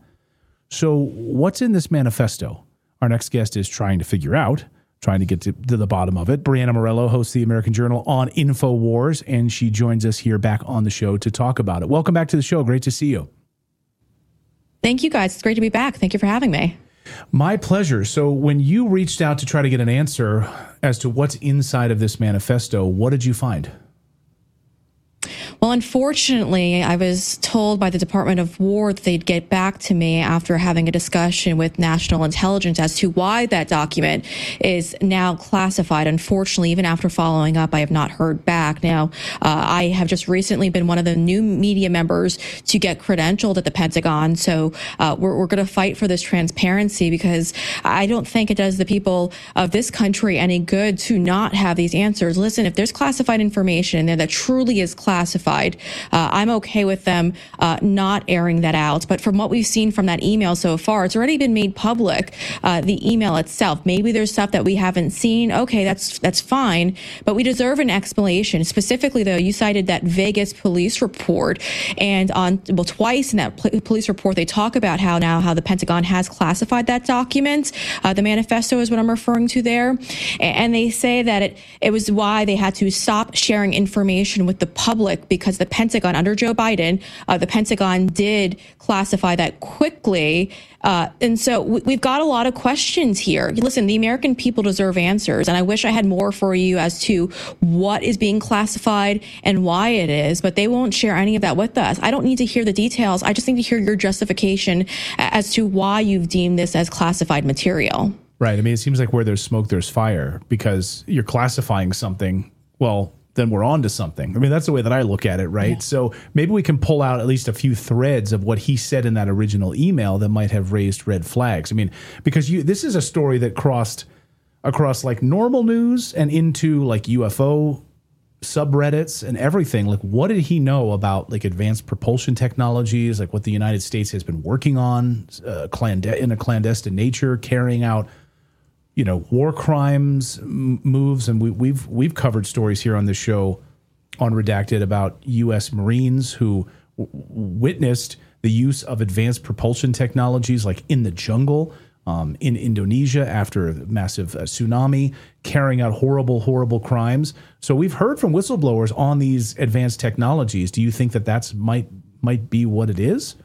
So what's in this manifesto? Our next guest is trying to figure out, trying to get to, to the bottom of it. Brianna Morello hosts the American Journal on InfoWars, and she joins us here back on the show to talk about it. Welcome back to the show. Great to see you. Thank you, guys. It's great to be back. Thank you for having me. My pleasure. So when you reached out to try to get an answer as to what's inside of this manifesto, what did you find? Well, unfortunately, I was told by the Department of War that they'd get back to me after having a discussion with national intelligence as to why that document is now classified. Unfortunately, even after following up, I have not heard back. Now, uh, I have just recently been one of the new media members to get credentialed at the Pentagon. So uh, we're, we're going to fight for this transparency because I don't think it does the people of this country any good to not have these answers. Listen, if there's classified information in there that truly is classified, Uh, I'm okay with them uh, not airing that out. But from what we've seen from that email so far, it's already been made public, uh, the email itself. Maybe there's stuff that we haven't seen. Okay, that's that's fine. But we deserve an explanation. Specifically, though, you cited that Vegas police report. And on, well, twice in that pl- police report, they talk about how now how the Pentagon has classified that document. Uh, the manifesto is what I'm referring to there. And they say that it, it was why they had to stop sharing information with the public because because the Pentagon under Joe Biden, uh, the Pentagon did classify that quickly. Uh, and so we, we've got a lot of questions here. Listen, the American people deserve answers, and I wish I had more for you as to what is being classified and why it is, but they won't share any of that with us. I don't need to hear the details. I just need to hear your justification as to why you've deemed this as classified material. Right. I mean, it seems like where there's smoke, there's fire, because you're classifying something. Well, then we're on to something. I mean, that's the way that I look at it, right? Yeah. So maybe we can pull out at least a few threads of what he said in that original email that might have raised red flags. I mean, because you, this is a story that crossed across like normal news and into like U F O subreddits and everything. Like, what did he know about like advanced propulsion technologies, like what the United States has been working on uh, cland- in a clandestine nature, carrying out, you know, war crimes m- moves. And we, we've we've covered stories here on this show on Redacted about U S Marines who w- witnessed the use of advanced propulsion technologies, like in the jungle, um, in Indonesia after a massive uh, tsunami, carrying out horrible, horrible crimes. So we've heard from whistleblowers on these advanced technologies. Do you think that that's might might be what it is?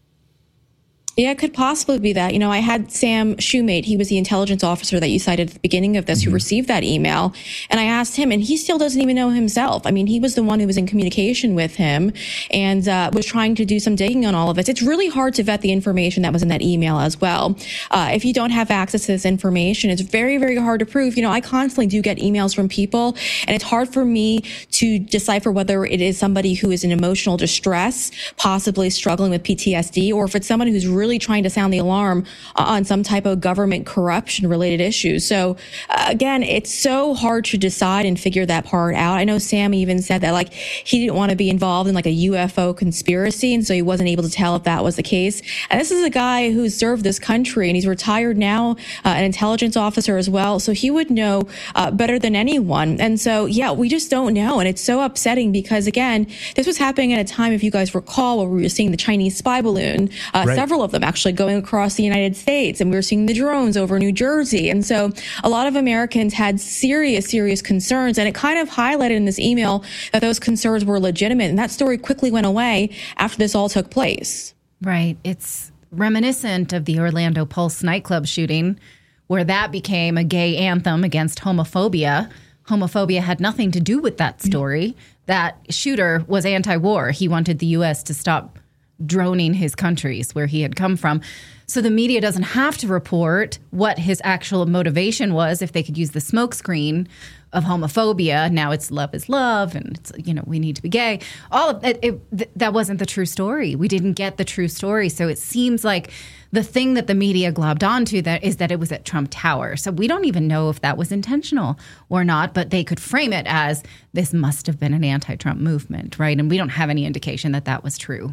Yeah, it could possibly be that. You know, I had Sam Shoemate. He was the intelligence officer that you cited at the beginning of this, mm-hmm. who received that email. And I asked him, and he still doesn't even know himself. I mean, he was the one who was in communication with him and uh, was trying to do some digging on all of it. It's really hard to vet the information that was in that email as well. Uh, if you don't have access to this information, it's very, very hard to prove. You know, I constantly do get emails from people, and it's hard for me to decipher whether it is somebody who is in emotional distress, possibly struggling with P T S D, or if it's someone who's really trying to sound the alarm on some type of government corruption related issues. So uh, again, it's so hard to decide and figure that part out. I know Sam even said that like he didn't want to be involved in like a U F O conspiracy, and so he wasn't able to tell if that was the case. And this is a guy who served this country, and he's retired now, uh, an intelligence officer as well. So he would know uh, better than anyone. And so, yeah, we just don't know. And it's so upsetting because, again, this was happening at a time, if you guys recall, where we were seeing the Chinese spy balloon, uh, right. several of them actually going across the United States, and we were seeing the drones over New Jersey. And so a lot of Americans had serious, serious concerns, and it kind of highlighted in this email that those concerns were legitimate, and that story quickly went away after this all took place. Right. It's reminiscent of the Orlando Pulse nightclub shooting, where that became a gay anthem against homophobia. Homophobia had nothing to do with that story. That shooter was anti-war. He wanted the U S to stop droning his countries where he had come from. So the media doesn't have to report what his actual motivation was if they could use the smokescreen of homophobia. Now it's love is love, and it's, you know, we need to be gay. All of it, it th- that wasn't the true story. We didn't get the true story. So it seems like the thing that the media globbed onto that is that it was at Trump Tower. So we don't even know if that was intentional or not, but they could frame it as this must have been an anti-Trump movement, right? And we don't have any indication that that was true.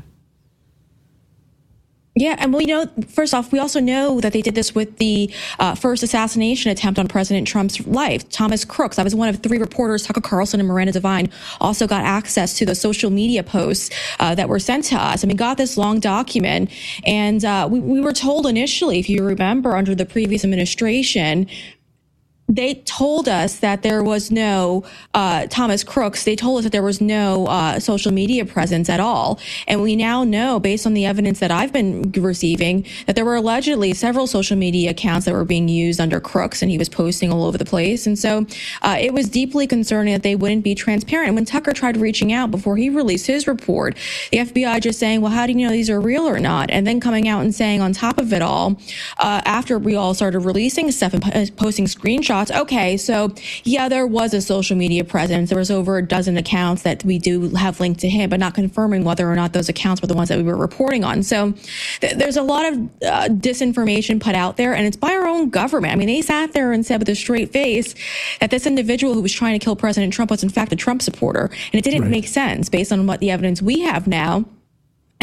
Yeah, and we know, first off, we also know that they did this with the uh, first assassination attempt on President Trump's life, Thomas Crooks. I was one of three reporters, Tucker Carlson and Miranda Devine, also got access to the social media posts uh, that were sent to us. And we got this long document, and uh, we, we were told initially, if you remember, under the previous administration, they told us that there was no uh, Thomas Crooks. They told us that there was no uh, social media presence at all. And we now know, based on the evidence that I've been receiving, that there were allegedly several social media accounts that were being used under Crooks, and he was posting all over the place. And so uh, it was deeply concerning that they wouldn't be transparent. And when Tucker tried reaching out before he released his report, the F B I just saying, well, how do you know these are real or not? And then coming out and saying on top of it all, uh, after we all started releasing stuff and posting screenshots, okay, so yeah, there was a social media presence. There was over a dozen accounts that we do have linked to him, but not confirming whether or not those accounts were the ones that we were reporting on. So th- there's a lot of uh, disinformation put out there, and it's by our own government. I mean, they sat there and said with a straight face that this individual who was trying to kill President Trump was in fact a Trump supporter, and it didn't right. make sense based on what the evidence we have now.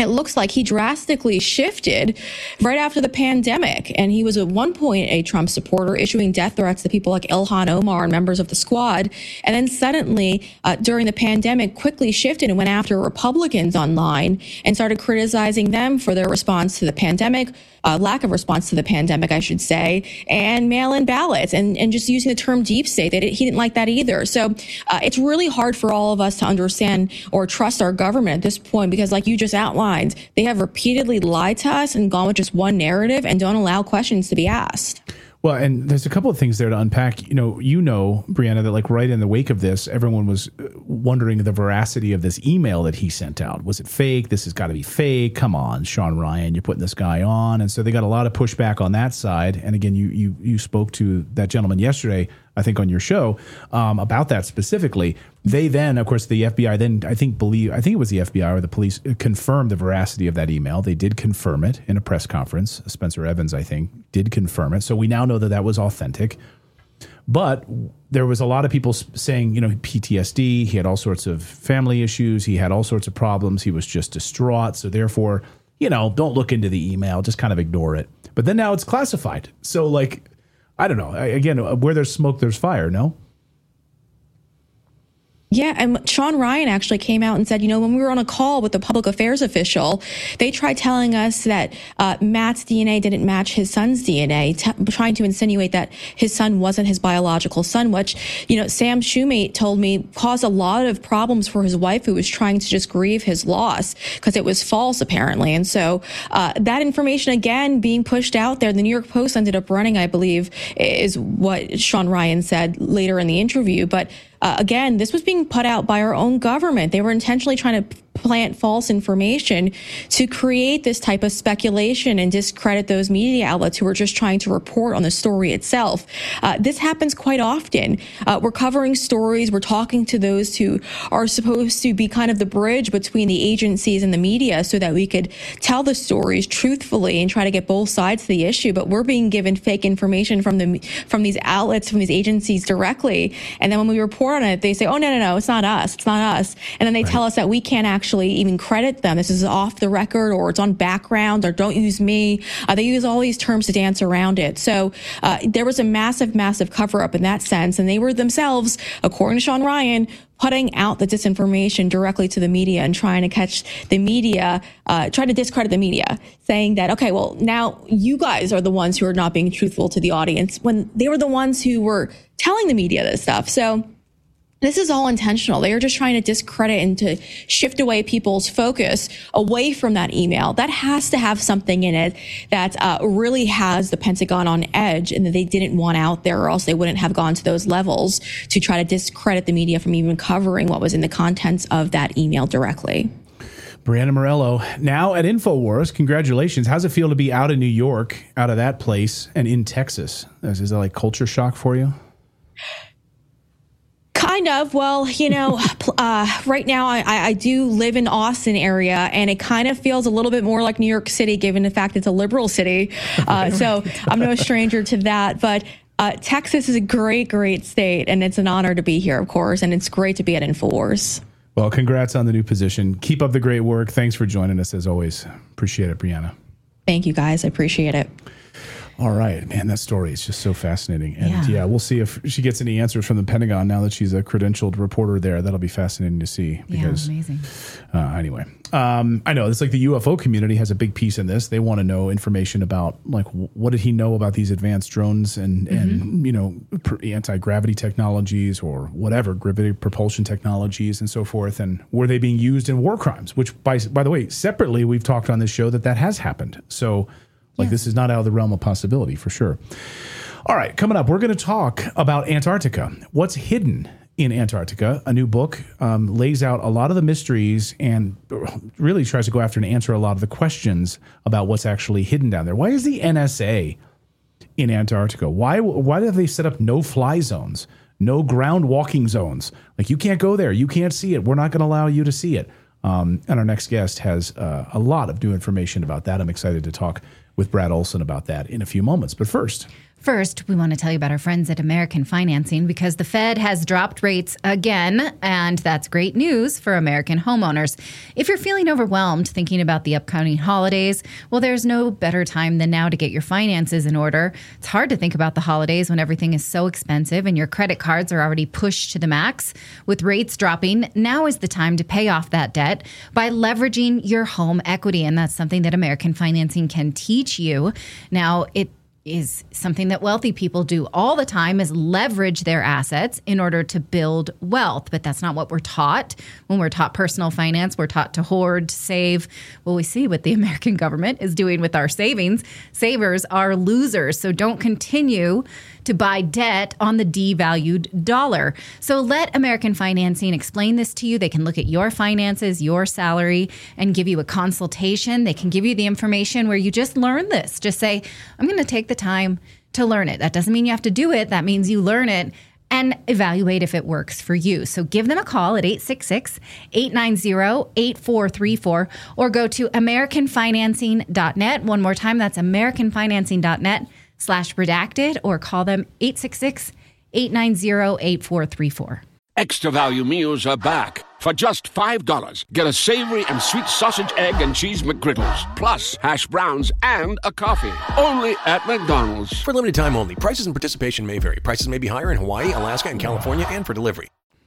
It looks like he drastically shifted right after the pandemic. And he was at one point a Trump supporter, issuing death threats to people like Ilhan Omar and members of the Squad. And then suddenly, uh, during the pandemic, quickly shifted and went after Republicans online and started criticizing them for their response to the pandemic, uh, lack of response to the pandemic, I should say, and mail-in ballots, and, and just using the term deep state. They didn't, he didn't like that either. So uh, it's really hard for all of us to understand or trust our government at this point, because like you just outlined, they have repeatedly lied to us and gone with just one narrative and don't allow questions to be asked. Well, and there's a couple of things there to unpack. You know, you know, Brianna, that like right in the wake of this, everyone was wondering the veracity of this email that he sent out. Was it fake? This has got to be fake. Come on, Sean Ryan, you're putting this guy on. And so they got a lot of pushback on that side. And again, you you you spoke to that gentleman yesterday, I think, on your show um, about that specifically. They then, of course, the F B I then, I think, believe, I think it was the F B I or the police confirmed the veracity of that email. They did confirm it in a press conference. Spencer Evans, I think, did confirm it. So we now know that that was authentic. But there was a lot of people saying, you know, P T S D, he had all sorts of family issues, he had all sorts of problems, he was just distraught. So therefore, you know, don't look into the email, just kind of ignore it. But then now it's classified. So like, I don't know. Again, where there's smoke, there's fire, no? Yeah, and Sean Ryan actually came out and said, you know, when we were on a call with the public affairs official, they tried telling us that uh, Matt's D N A didn't match his son's D N A, t- trying to insinuate that his son wasn't his biological son, which, you know, Sam Shoemate told me caused a lot of problems for his wife, who was trying to just grieve his loss because it was false, apparently. And so uh, that information, again, being pushed out there, the New York Post ended up running, I believe, is what Sean Ryan said later in the interview. But Uh, again, this was being put out by our own government. They were intentionally trying to plant false information to create this type of speculation and discredit those media outlets who are just trying to report on the story itself. Uh, this happens quite often. Uh, we're covering stories. We're talking to those who are supposed to be kind of the bridge between the agencies and the media so that we could tell the stories truthfully and try to get both sides of the issue. But we're being given fake information from the from these outlets, from these agencies directly. And then when we report on it, they say, oh, no, no, no, it's not us. It's not us. And then they right. tell us that we can't actually even credit them. This is off the record, or it's on background, or don't use me. Uh, they use all these terms to dance around it. So uh, there was a massive, massive cover up in that sense. And they were themselves, according to Sean Ryan, putting out the disinformation directly to the media and trying to catch the media, uh, trying to discredit the media, saying that, okay, well, now you guys are the ones who are not being truthful to the audience, when they were the ones who were telling the media this stuff. So this is all intentional. They are just trying to discredit and to shift away people's focus away from that email. That has to have something in it that uh, really has the Pentagon on edge, and that they didn't want out there, or else they wouldn't have gone to those levels to try to discredit the media from even covering what was in the contents of that email directly. Brianna Morello, now at InfoWars. Congratulations. How's it feel to be out of New York, out of that place, and in Texas? Is that like culture shock for you? Kind of. Well, you know, uh, right now I, I do live in Austin area, and it kind of feels a little bit more like New York City, given the fact it's a liberal city. Uh, so I'm no stranger to that. But uh, Texas is a great, great state, and it's an honor to be here, of course. And it's great to be at InfoWars. Well, congrats on the new position. Keep up the great work. Thanks for joining us, as always. Appreciate it, Brianna. Thank you, guys. I appreciate it. All right, man, that story is just so fascinating. And yeah. yeah, we'll see if she gets any answers from the Pentagon now that she's a credentialed reporter there. That'll be fascinating to see. Because, yeah, amazing. Uh, anyway, um, I know it's like the U F O community has a big piece in this. They want to know information about, like, what did he know about these advanced drones and, mm-hmm. and you know, anti-gravity technologies or whatever, gravity propulsion technologies and so forth. And were they being used in war crimes? Which, by, by the way, separately, we've talked on this show that that has happened. So, Like, yeah. this is not out of the realm of possibility, for sure. All right, coming up, we're going to talk about Antarctica. What's hidden in Antarctica? A new book um, lays out a lot of the mysteries and really tries to go after and answer a lot of the questions about what's actually hidden down there. Why is the N S A in Antarctica? Why, why have they set up no-fly zones, no ground walking zones? Like, you can't go there. You can't see it. We're not going to allow you to see it. Um, and our next guest has uh, a lot of new information about that. I'm excited to talk with Brad Olson about that in a few moments. But first, First, we want to tell you about our friends at American Financing because the Fed has dropped rates again, and that's great news for American homeowners. If you're feeling overwhelmed thinking about the upcoming holidays, well, there's no better time than now to get your finances in order. It's hard to think about the holidays when everything is so expensive and your credit cards are already pushed to the max. With rates dropping, now is the time to pay off that debt by leveraging your home equity, and that's something that American Financing can teach you. Now, it is something that wealthy people do all the time, is leverage their assets in order to build wealth. But that's not what we're taught. When we're taught personal finance, we're taught to hoard, save. Well, we see what the American government is doing with our savings. Savers are losers. So don't continue to buy debt on the devalued dollar. So let American Financing explain this to you. They can look at your finances, your salary, and give you a consultation. They can give you the information where you just learn this. Just say, I'm going to take the time to learn it. That doesn't mean you have to do it. That means you learn it and evaluate if it works for you. So give them a call at eight six six, eight nine zero, eight four three four or go to american financing dot net. One more time, that's american financing dot net slash redacted, or call them eight six six, eight nine zero, eight four three four. Extra value meals are back. For just five dollars, get a savory and sweet sausage, egg, and cheese McGriddles, plus hash browns and a coffee. Only at McDonald's. For limited time only. Prices and participation may vary. Prices may be higher in Hawaii, Alaska, and California, and for delivery.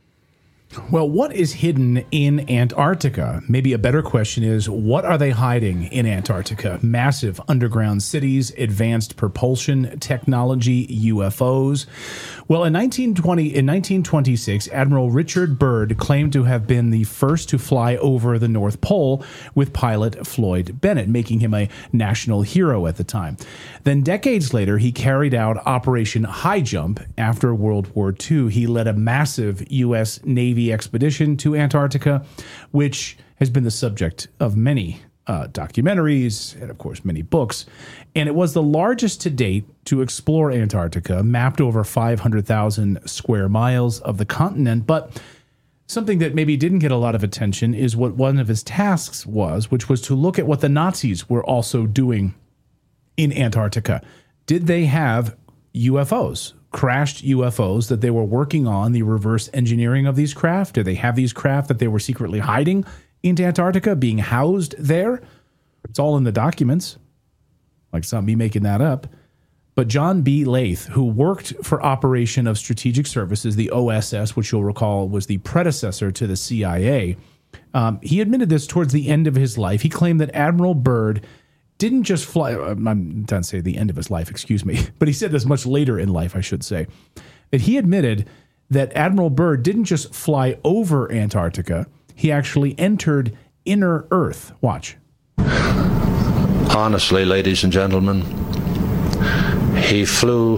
Well, what is hidden in Antarctica? Maybe a better question is, what are they hiding in Antarctica? Massive underground cities, advanced propulsion technology, U F Os. Well, in nineteen twenty, in nineteen twenty-six, Admiral Richard Byrd claimed to have been the first to fly over the North Pole with pilot Floyd Bennett, making him a national hero at the time. Then decades later, he carried out Operation High Jump. After World War Two, he led a massive U S Navy expedition to Antarctica, which has been the subject of many uh, documentaries and, of course, many books. And it was the largest to date to explore Antarctica, mapped over five hundred thousand square miles of the continent. But something that maybe didn't get a lot of attention is what one of his tasks was, which was to look at what the Nazis were also doing in Antarctica. Did they have U F Os? Crashed U F Os that they were working on, the reverse engineering of these craft? Do they have these craft that they were secretly hiding into Antarctica, being housed there? It's all in the documents. Like, it's not me making that up. But John B. Lath, who worked for Operation of Strategic Services, the O S S, which you'll recall was the predecessor to the C I A, um, he admitted this towards the end of his life. He claimed that Admiral Byrd didn't just fly, I'm trying to say the end of his life, excuse me, but he said this much later in life, I should say, that he admitted that Admiral Byrd didn't just fly over Antarctica, he actually entered inner Earth. Watch. Honestly, ladies and gentlemen, he flew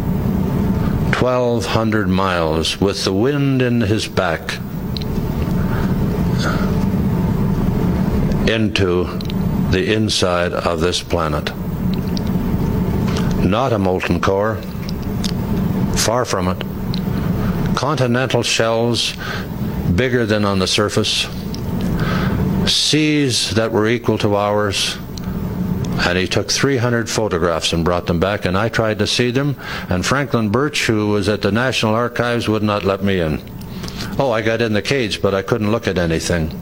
twelve hundred miles with the wind in his back into the inside of this planet. Not a molten core, far from it. Continental shells bigger than on the surface, seas that were equal to ours, and he took three hundred photographs and brought them back, and I tried to see them, and Franklin Birch, who was at the National Archives, would not let me in. Oh, I got in the cage, but I couldn't look at anything.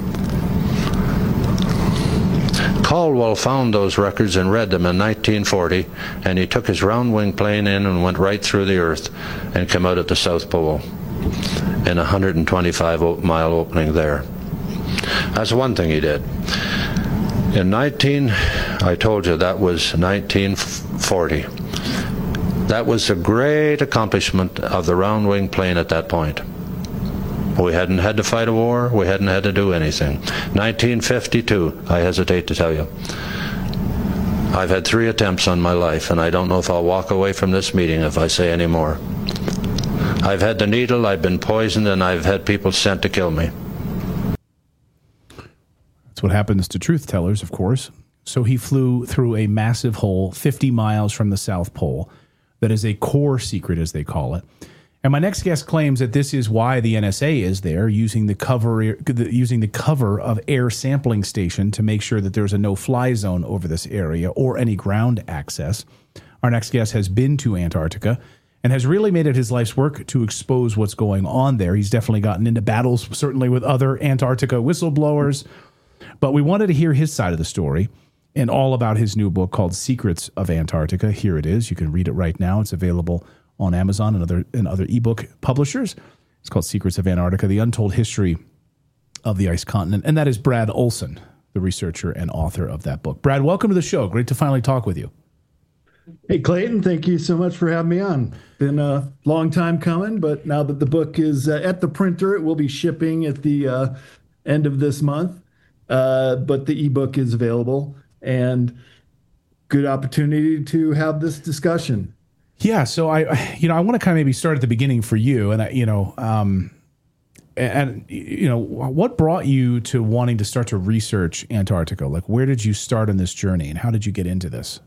Caldwell found those records and read them in nineteen forty, and he took his round-wing plane in and went right through the Earth and came out at the South Pole in a one hundred twenty-five mile opening there. That's one thing he did. In nineteen, I told you that was nineteen forty. That was a great accomplishment of the round-wing plane at that point. We hadn't had to fight a war. We hadn't had to do anything. nineteen fifty-two, I hesitate to tell you. I've had three attempts on my life, and I don't know if I'll walk away from this meeting if I say any more. I've had the needle, I've been poisoned, and I've had people sent to kill me. That's what happens to truth tellers, of course. So he flew through a massive hole fifty miles from the South Pole. That is a core secret, as they call it. And my next guest claims that this is why the N S A is there, using the cover using the cover of Air Sampling Station to make sure that there's a no-fly zone over this area or any ground access. Our next guest has been to Antarctica and has really made it his life's work to expose what's going on there. He's definitely gotten into battles, certainly with other Antarctica whistleblowers. But we wanted to hear his side of the story and all about his new book called Secrets of Antarctica. Here it is. You can read it right now. It's available on Amazon and other and other ebook publishers. It's called Secrets of Antarctica, The Untold History of the Ice Continent. And that is Brad Olson, the researcher and author of that book. Brad, welcome to the show. Great to finally talk with you. Hey, Clayton, thank you so much for having me on. Been a long time coming, but now that the book is uh, at the printer, it will be shipping at the uh, end of this month. Uh, but the ebook is available, and good opportunity to have this discussion. Yeah, so I, you know, I want to kind of maybe start at the beginning for you, and I, you know, um, and you know, what brought you to wanting to start to research Antarctica? Like, where did you start on this journey, and how did you get into this?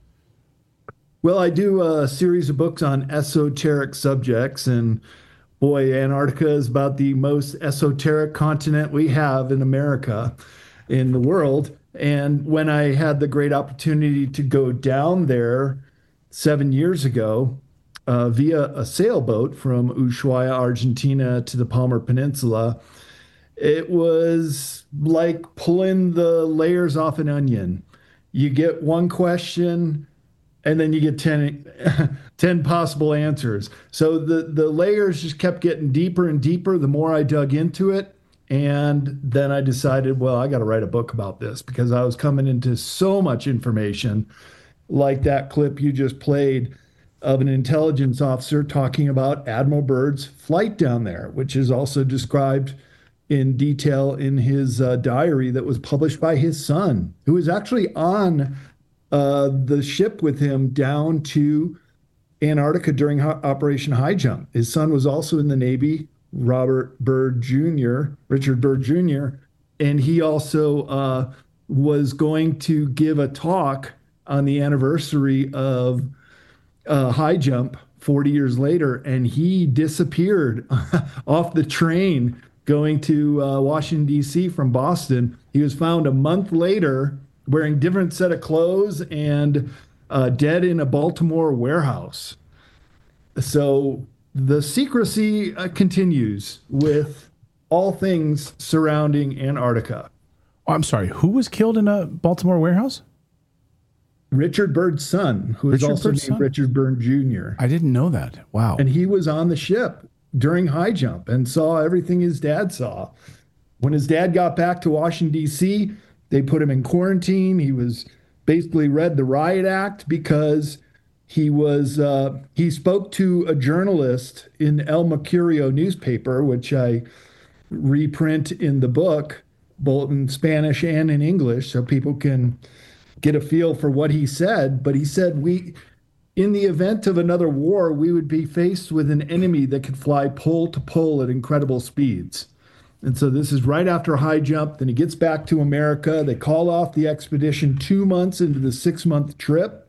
Well, I do a series of books on esoteric subjects, and boy, Antarctica is about the most esoteric continent we have in America, in the world. And when I had the great opportunity to go down there seven years ago uh, via a sailboat from Ushuaia, Argentina to the Palmer Peninsula, it was like pulling the layers off an onion. You get one question, and then you get ten, ten possible answers. So the, the layers just kept getting deeper and deeper the more I dug into it. And then I decided, well, I got to write a book about this, because I was coming into so much information, like that clip you just played of an intelligence officer talking about Admiral Byrd's flight down there, which is also described in detail in his uh, diary that was published by his son, who was actually on Uh, the ship with him down to Antarctica during Ho- Operation High Jump. His son was also in the Navy, Robert Byrd Junior, Richard Byrd Junior, and he also uh, was going to give a talk on the anniversary of uh, High Jump forty years later, and he disappeared off the train going to uh, Washington, D C from Boston. He was found a month later wearing different set of clothes and uh, dead in a Baltimore warehouse. So the secrecy uh, continues with all things surrounding Antarctica. Oh, I'm sorry. Who was killed in a Baltimore warehouse? Richard Byrd's son, who is also Byrd's named son? Richard Byrd Junior I didn't know that. Wow. And he was on the ship during High Jump and saw everything his dad saw. When his dad got back to Washington, D C, they put him in quarantine. He was basically read the Riot Act because he was uh, he spoke to a journalist in El Mercurio newspaper, which I reprint in the book, both in Spanish and in English, so people can get a feel for what he said. But he said, we, in the event of another war, we would be faced with an enemy that could fly pole to pole at incredible speeds. And so this is right after High Jump. Then he gets back to America. They call off the expedition two months into the six-month trip.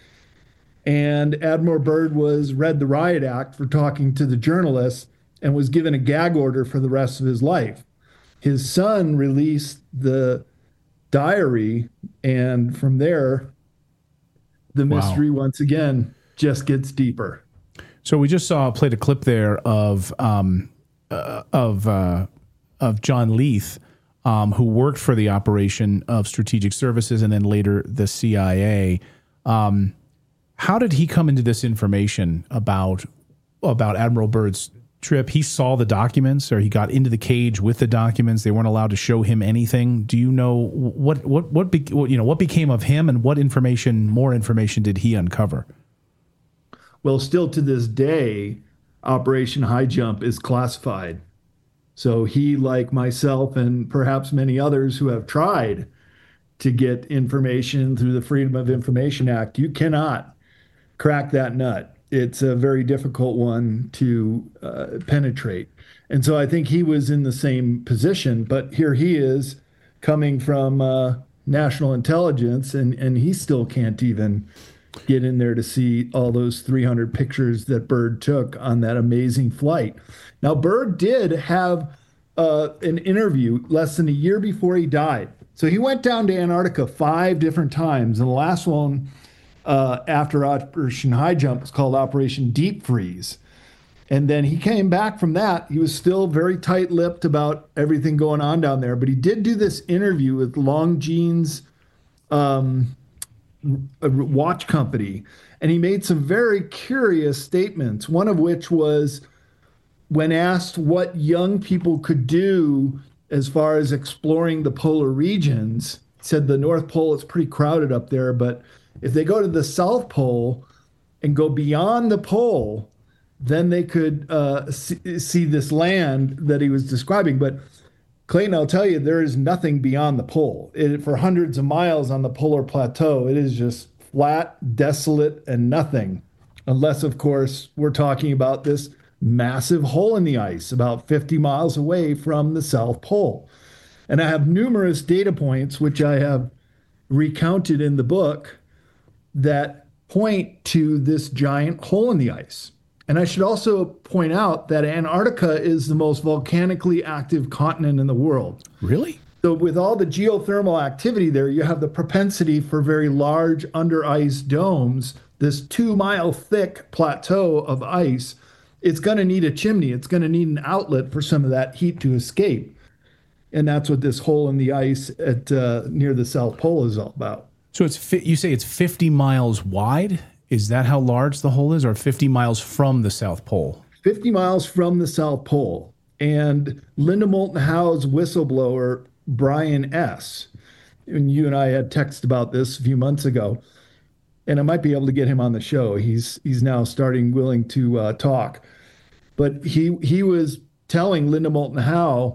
And Admiral Byrd was read the Riot Act for talking to the journalist and was given a gag order for the rest of his life. His son released the diary, and from there, the Wow. mystery once again just gets deeper. So we just saw played a clip there of um, uh, of uh, of John Leith, um, who worked for the Operation of Strategic Services and then later the C I A. Um, how did he come into this information about about Admiral Byrd's trip? He saw the documents, or he got into the cage with the documents. They weren't allowed to show him anything. Do you know what what what, be, what you know what became of him, and what information, more information, did he uncover? Well, still to this day, Operation High Jump is classified. So he, like myself and perhaps many others who have tried to get information through the Freedom of Information Act, you cannot crack that nut. It's a very difficult one to uh, penetrate. And so I think he was in the same position, but here he is coming from uh, national intelligence, and, and he still can't even get in there to see all those three hundred pictures that Byrd took on that amazing flight. Now, Byrd did have uh, an interview less than a year before he died. So he went down to Antarctica five different times, and the last one uh, after Operation High Jump. It was called Operation Deep Freeze. And then he came back from that. He was still very tight-lipped about everything going on down there. But he did do this interview with Longines um, watch company. And he made some very curious statements, one of which was when asked what young people could do as far as exploring the polar regions, he said the North Pole is pretty crowded up there, but if they go to the South Pole and go beyond the pole, then they could uh, see, see this land that he was describing. But Clayton, I'll tell you, there is nothing beyond the pole. It, for hundreds of miles on the polar plateau, it is just flat, desolate, and nothing. Unless, of course, we're talking about this massive hole in the ice about fifty miles away from the South Pole. And I have numerous data points, which I have recounted in the book, that point to this giant hole in the ice. And I should also point out that Antarctica is the most volcanically active continent in the world. Really? So with all the geothermal activity there, you have the propensity for very large under ice domes, this two mile thick plateau of ice. It's going to need a chimney. It's going to need an outlet for some of that heat to escape. And that's what this hole in the ice at uh, near the South Pole is all about. So it's fi- you say it's fifty miles wide? Is that how large the hole is, or fifty miles from the South Pole? fifty miles from the South Pole. And Linda Moulton Howe's whistleblower, Brian S., and you and I had text about this a few months ago, and I might be able to get him on the show. He's he's now starting willing to uh, talk. But he he was telling Linda Moulton Howe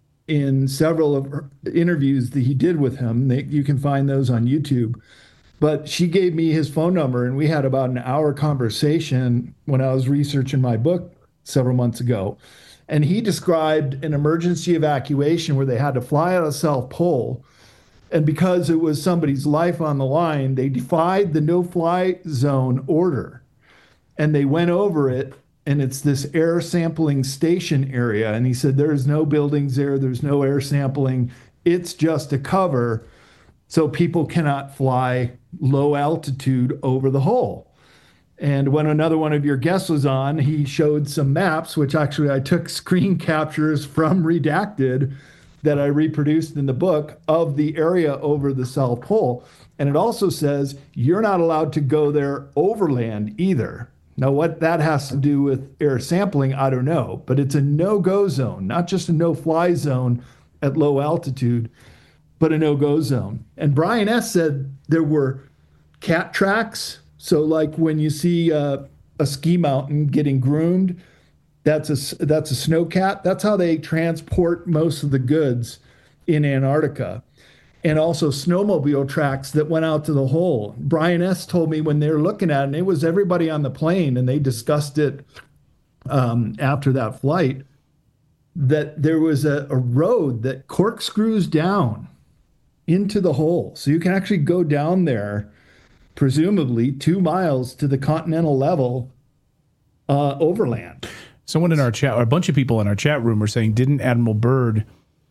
in several of her interviews that he did with him, they, you can find those on YouTube, but she gave me his phone number, and we had about an hour conversation when I was researching my book several months ago. And he described an emergency evacuation where they had to fly out of South Pole. And because it was somebody's life on the line, they defied the no-fly zone order. And they went over it, and it's this air sampling station area. And he said, there's no buildings there, there's no air sampling. It's just a cover so people cannot fly low altitude over the hole. And when another one of your guests was on, he showed some maps, which actually I took screen captures from Redacted that I reproduced in the book of the area over the South Pole. And it also says you're not allowed to go there overland either. Now, what that has to do with air sampling, I don't know, but it's a no-go zone, not just a no-fly zone at low altitude, but a no-go zone. And Brian S. said there were cat tracks. So like when you see uh, a ski mountain getting groomed, that's a, that's a snow cat. That's how they transport most of the goods in Antarctica. And also snowmobile tracks that went out to the hole. Brian S. told me when they were looking at it, and it was everybody on the plane, and they discussed it um, after that flight, that there was a, a road that corkscrews down into the hole. So you can actually go down there, presumably two miles to the continental level uh, overland. Someone in our chat, or a bunch of people in our chat room, were saying, didn't Admiral Byrd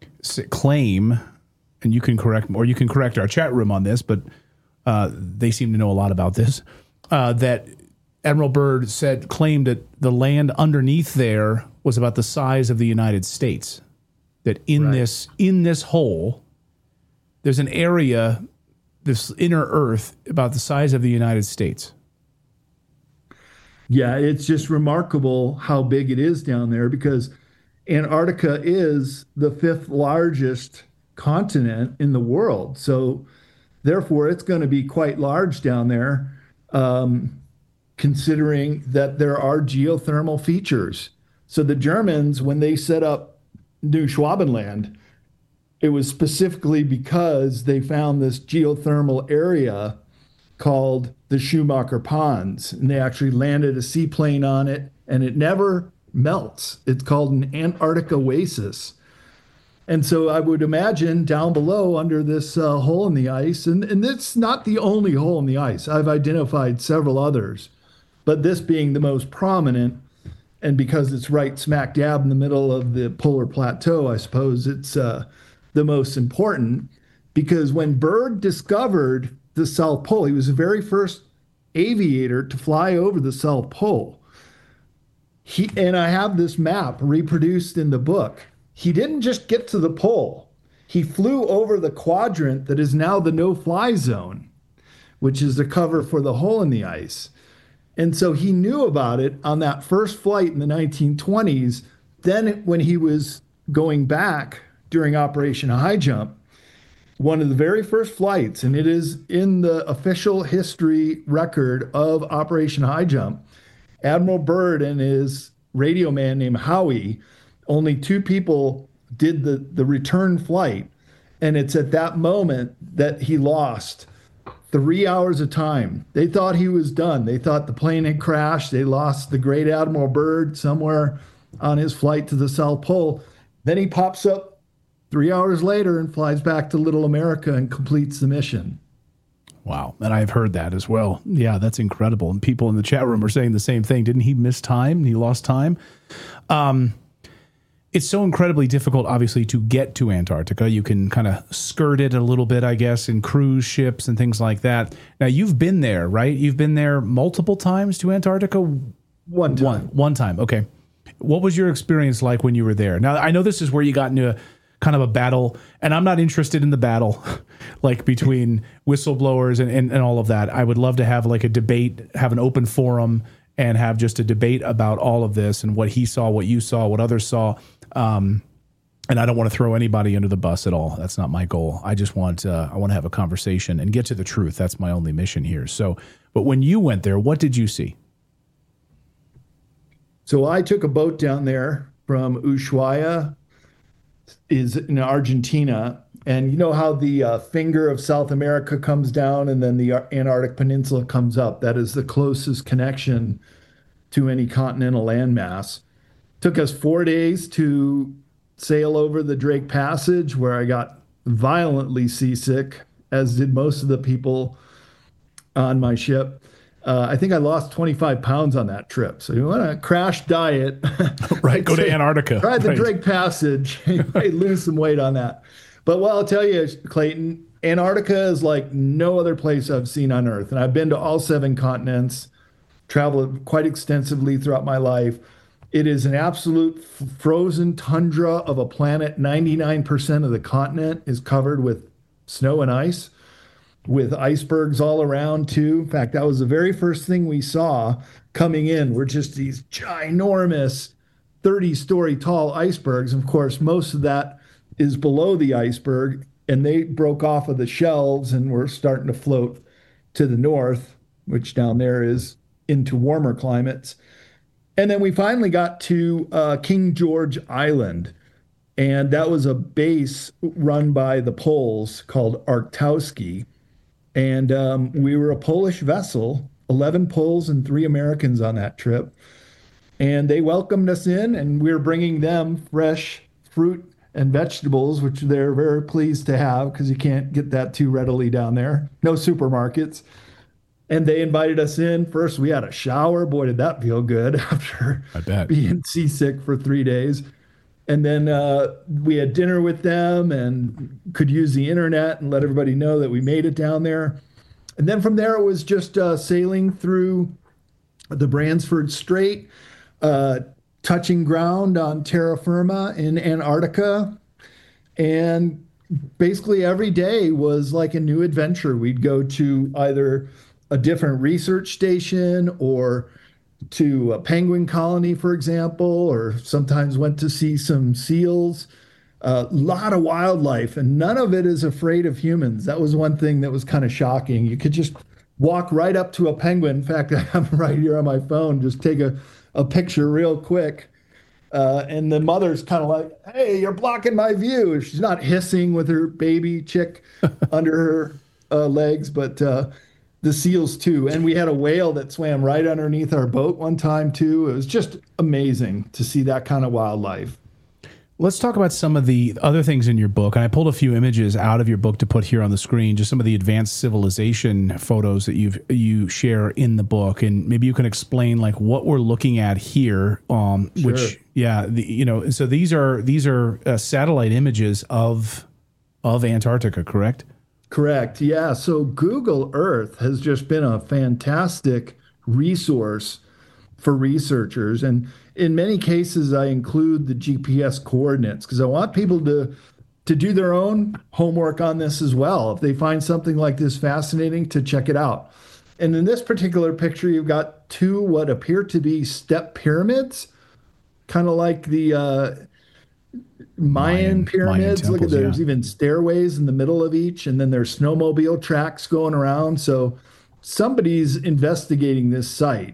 claim, and you can correct, or you can correct our chat room on this, but uh, they seem to know a lot about this, uh, that Admiral Byrd said, claimed that the land underneath there was about the size of the United States. That in right. this in this hole, there's an area, this inner Earth, about the size of the United States. Yeah, it's just remarkable how big it is down there, because Antarctica is the fifth largest continent in the world. So therefore, it's going to be quite large down there, um, considering that there are geothermal features. So the Germans, when they set up New Schwabenland, it was specifically because they found this geothermal area called the Schumacher Ponds, and they actually landed a seaplane on it, and it never melts. It's called an Antarctic oasis. And so I would imagine down below under this uh, hole in the ice, and, and it's not the only hole in the ice. I've identified several others, but this being the most prominent, and because it's right smack dab in the middle of the polar plateau, I suppose it's uh, the most important, because when Byrd discovered the South Pole, he was the very first aviator to fly over the South Pole. He, and I have this map reproduced in the book. He didn't just get to the pole. He flew over the quadrant that is now the no-fly zone, which is the cover for the hole in the ice. And so he knew about it on that first flight in the nineteen twenties. Then when he was going back during Operation High Jump, one of the very first flights, and it is in the official history record of Operation High Jump, Admiral Byrd and his radio man named Howie, only two people did the, the return flight. And it's at that moment that he lost three hours of time. They thought he was done. They thought the plane had crashed. They lost the great Admiral Byrd somewhere on his flight to the South Pole. Then he pops up three hours later and flies back to Little America and completes the mission. Wow. And I've heard that as well. Yeah, that's incredible. And people in the chat room are saying the same thing. Didn't he miss time? He lost time. Um, it's so incredibly difficult, obviously, to get to Antarctica. You can kind of skirt it a little bit, I guess, in cruise ships and things like that. Now, you've been there, right? You've been there multiple times to Antarctica? One time. One, one time. Okay. What was your experience like when you were there? Now, I know this is where you got into a kind of a battle, and I'm not interested in the battle, like between whistleblowers and, and, and all of that. I would love to have like a debate, have an open forum, and have just a debate about all of this and what he saw, what you saw, what others saw. Um, and I don't want to throw anybody under the bus at all. That's not my goal. I just want uh, I want to have a conversation and get to the truth. That's my only mission here. So, but when you went there, what did you see? So I took a boat down there from Ushuaia, is in Argentina. And you know how the uh, finger of South America comes down and then the Antarctic Peninsula comes up? That is the closest connection to any continental landmass. Took us four days to sail over the Drake Passage, where I got violently seasick, as did most of the people on my ship. Uh, I think I lost twenty-five pounds on that trip. So you want a crash diet. Right, go to Antarctica. Try the right. Drake Passage. You might lose some weight on that. But what I'll tell you, Clayton, Antarctica is like no other place I've seen on Earth. And I've been to all seven continents, traveled quite extensively throughout my life. It is an absolute frozen tundra of a planet. ninety-nine percent of the continent is covered with snow and ice, with icebergs all around too. In fact, that was the very first thing we saw coming in, were just these ginormous thirty-story tall icebergs. Of course, most of that is below the iceberg, and they broke off of the shelves and were starting to float to the north, which down there is into warmer climates. And then we finally got to uh, King George Island, and that was a base run by the Poles called Arctowski. And um, we were a Polish vessel, eleven Poles and three Americans on that trip. And they welcomed us in, and we were bringing them fresh fruit and vegetables, which they're very pleased to have because you can't get that too readily down there. No supermarkets. And they invited us in. First, we had a shower. Boy, did that feel good after I bet. being seasick for three days. And then uh, we had dinner with them and could use the internet and let everybody know that we made it down there. And then from there, it was just uh, sailing through the Bransford Strait, uh, touching ground on terra firma in Antarctica. And basically every day was like a new adventure. We'd go to either a different research station or to a penguin colony, for example, or sometimes went to see some seals. A lot of wildlife, and none of it is afraid of humans. That was one thing that was kind of shocking. You could just walk right up to a penguin. In fact, I have right here on my phone, just take a, a picture real quick. Uh, and the mother's kind of like, hey, you're blocking my view. She's not hissing with her baby chick under her uh, legs, but uh, the seals too. And we had a whale that swam right underneath our boat one time too. It was just amazing to see that kind of wildlife. Let's talk about some of the other things in your book. And I pulled a few images out of your book to put here on the screen, just some of the advanced civilization photos that you've you share in the book. And maybe you can explain like what we're looking at here, um, Sure. which, yeah, the, you know, so these are these are uh, satellite images of of Antarctica, correct? Correct. Yeah. So Google Earth has just been a fantastic resource for researchers. And in many cases, I include the G P S coordinates because I want people to to do their own homework on this as well. If they find something like this fascinating, to check it out. And in this particular picture, you've got two what appear to be step pyramids, kind of like the uh, Mayan, Mayan pyramids. Mayan temples, Look at there's yeah. even stairways in the middle of each, and then there's snowmobile tracks going around. So somebody's investigating this site.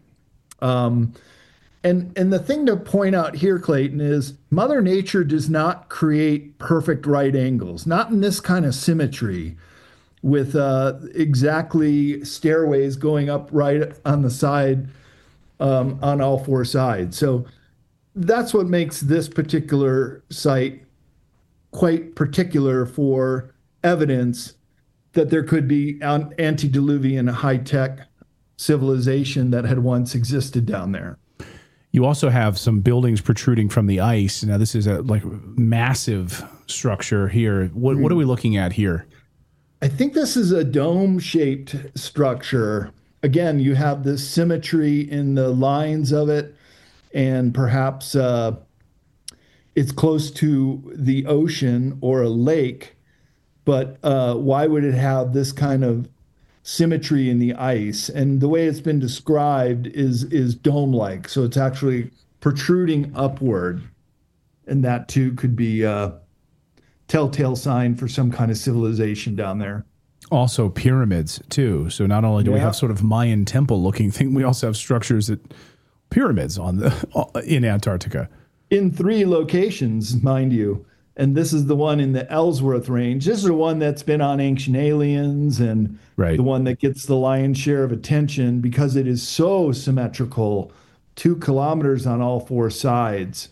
Um, and and the thing to point out here, Clayton, is Mother Nature does not create perfect right angles, not in this kind of symmetry with uh, exactly stairways going up right on the side um, on all four sides. So that's what makes this particular site quite particular for evidence that there could be an antediluvian high-tech civilization that had once existed down there. You also have some buildings protruding from the ice. Now, this is a like massive structure here. What, what are we looking at here? I think this is a dome-shaped structure. Again, you have this symmetry in the lines of it, and perhaps uh, it's close to the ocean or a lake. But uh, why would it have this kind of symmetry in the ice? And the way it's been described is is dome-like, so it's actually protruding upward, and that too could be a telltale sign for some kind of civilization down there. Also pyramids too. So not only do yeah. we have sort of Mayan temple-looking thing, we also have structures that pyramids on the in Antarctica. In three locations, mind you. And this is the one in the Ellsworth Range. This is the one that's been on Ancient Aliens and right. the one that gets the lion's share of attention because it is so symmetrical, two kilometers on all four sides.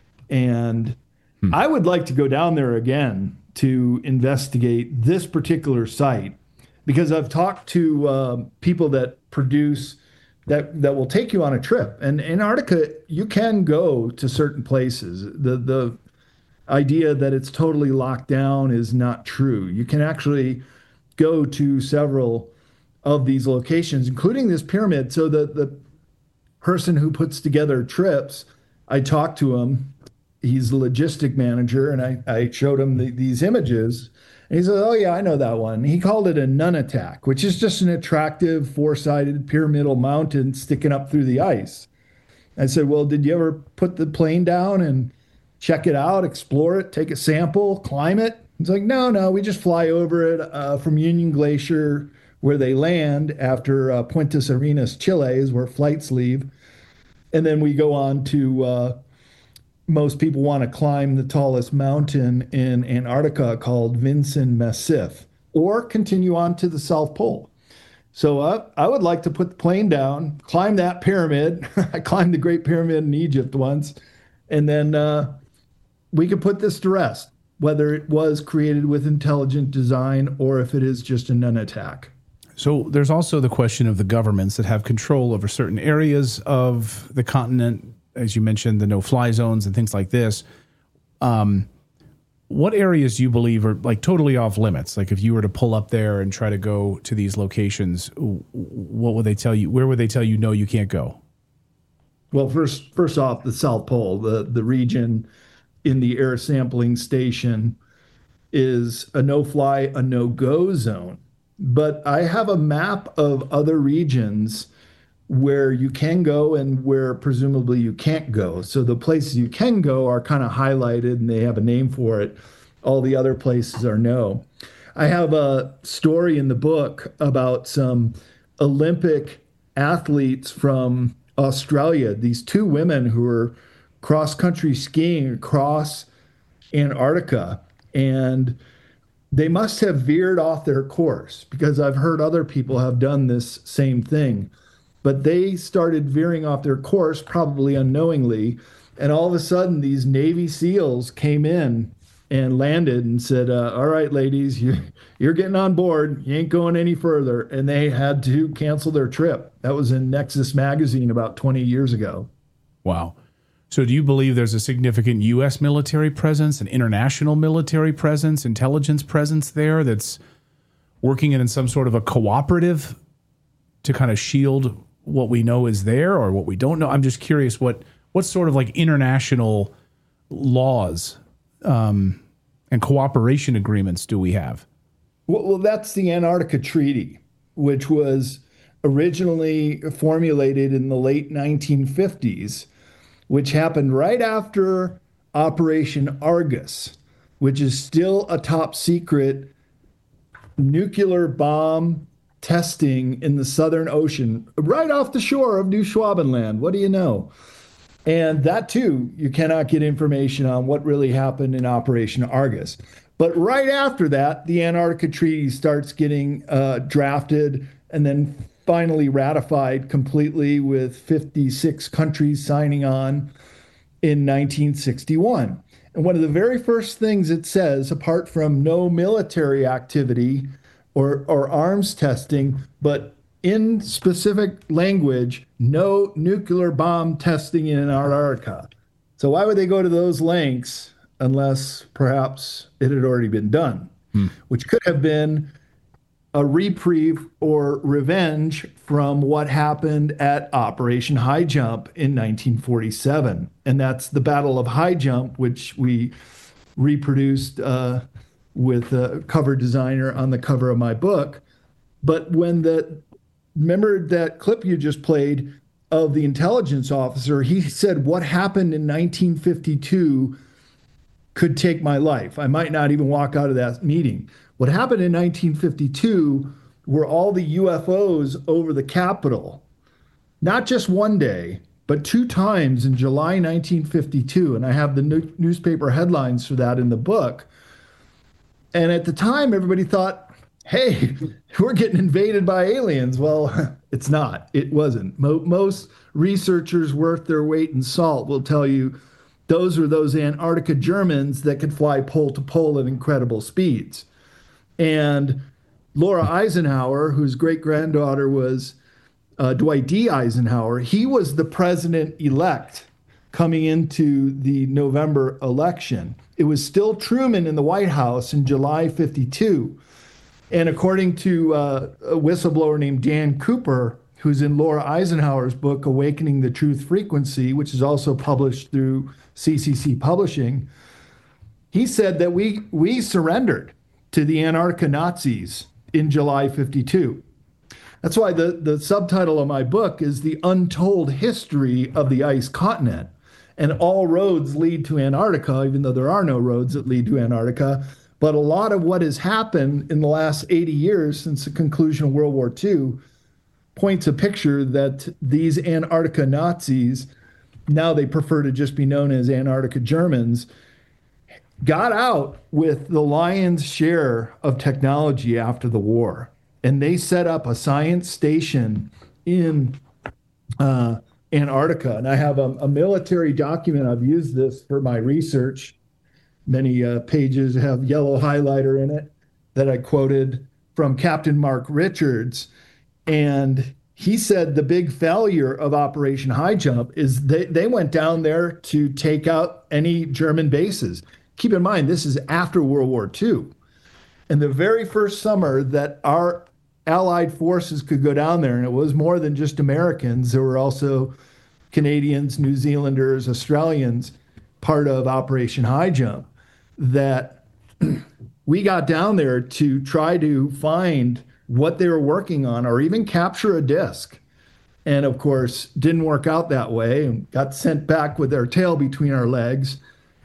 And hmm. I would like to go down there again to investigate this particular site because I've talked to uh, people that produce, that, that will take you on a trip. And Antarctica, you can go to certain places. The, the, idea that it's totally locked down is not true. You can actually go to several of these locations, including this pyramid. So the, the person who puts together trips, I talked to him. He's the logistic manager, and I, I showed him the, these images. And he said, oh, yeah, I know that one. He called it a nunatak, which is just an attractive four-sided pyramidal mountain sticking up through the ice. I said, well, did you ever put the plane down and check it out, explore it, take a sample, climb it? It's like, no, no, we just fly over it uh, from Union Glacier, where they land after uh, Puentes Arenas, Chile, is where flights leave. And then we go on to, uh, most people want to climb the tallest mountain in Antarctica called Vinson Massif, or continue on to the South Pole. So uh, I would like to put the plane down, climb that pyramid. I climbed the Great Pyramid in Egypt once, and then uh, we could put this to rest, whether it was created with intelligent design or if it is just a nunatak. So there's also the question of the governments that have control over certain areas of the continent, as you mentioned, the no-fly zones and things like this. Um, what areas do you believe are like totally off limits? Like if you were to pull up there and try to go to these locations, what would they tell you? Where would they tell you, no, you can't go? Well, first, first off, the South Pole, the, the region in the air sampling station is a no-fly, a no-go zone. But I have a map of other regions where you can go and where presumably you can't go. So the places you can go are kind of highlighted and they have a name for it. All the other places are no. I have a story in the book about some Olympic athletes from Australia, these two women who were cross-country skiing across Antarctica, and they must have veered off their course because I've heard other people have done this same thing. But they started veering off their course, probably unknowingly, and all of a sudden these Navy SEALs came in and landed and said, uh, all right, ladies, you, you're getting on board. You ain't going any further. And they had to cancel their trip. That was in Nexus magazine about twenty years ago. Wow. So do you believe there's a significant U S military presence, an international military presence, intelligence presence there that's working in some sort of a cooperative to kind of shield what we know is there or what we don't know? I'm just curious what what sort of like international laws um, and cooperation agreements do we have? Well, well, that's the Antarctica Treaty, which was originally formulated in the late nineteen fifties, which happened right after Operation Argus, which is still a top secret nuclear bomb testing in the Southern Ocean, right off the shore of New Schwabenland. What do you know? And that too, you cannot get information on what really happened in Operation Argus. But right after that, the Antarctica Treaty starts getting uh, drafted and then finally ratified completely with fifty-six countries signing on in nineteen sixty-one. And one of the very first things it says, apart from no military activity or, or arms testing, but in specific language, no nuclear bomb testing in Antarctica. So why would they go to those lengths unless perhaps it had already been done, hmm. which could have been a reprieve or revenge from what happened at Operation High Jump in nineteen forty-seven. And that's the Battle of High Jump, which we reproduced uh, with a cover designer on the cover of my book. But when the, remember that clip you just played of the intelligence officer, he said, what happened in nineteen fifty-two could take my life. I might not even walk out of that meeting. What happened in nineteen fifty-two were all the U F Os over the Capitol, not just one day, but two times in July nineteen fifty-two. And I have the new- newspaper headlines for that in the book. And at the time, everybody thought, hey, we're getting invaded by aliens. Well, it's not. It wasn't. Mo- most researchers worth their weight in salt will tell you those are those Antarctica Germans that could fly pole to pole at incredible speeds. And Laura Eisenhower, whose great-granddaughter was uh, Dwight D. Eisenhower, he was the president-elect coming into the November election. It was still Truman in the White House in July fifty-two. And according to uh, a whistleblower named Dan Cooper, who's in Laura Eisenhower's book, Awakening the Truth Frequency, which is also published through C C C Publishing, he said that we we surrendered to the Antarctica Nazis in July fifty-two. That's why the, the subtitle of my book is The Untold History of the Ice Continent. And all roads lead to Antarctica, even though there are no roads that lead to Antarctica. But a lot of what has happened in the last eighty years since the conclusion of World War Two points a picture that these Antarctica Nazis, now they prefer to just be known as Antarctica Germans, got out with the lion's share of technology after the war. And they set up a science station in uh, Antarctica. And I have a, a military document. I've used this for my research. Many uh, pages have yellow highlighter in it that I quoted from Captain Mark Richards. And he said the big failure of Operation High Jump is they, they went down there to take out any German bases. Keep in mind, this is after World War Two. And the very first summer that our Allied forces could go down there, and it was more than just Americans, there were also Canadians, New Zealanders, Australians, part of Operation High Jump, that we got down there to try to find what they were working on or even capture a disc. And of course, didn't work out that way and got sent back with our tail between our legs.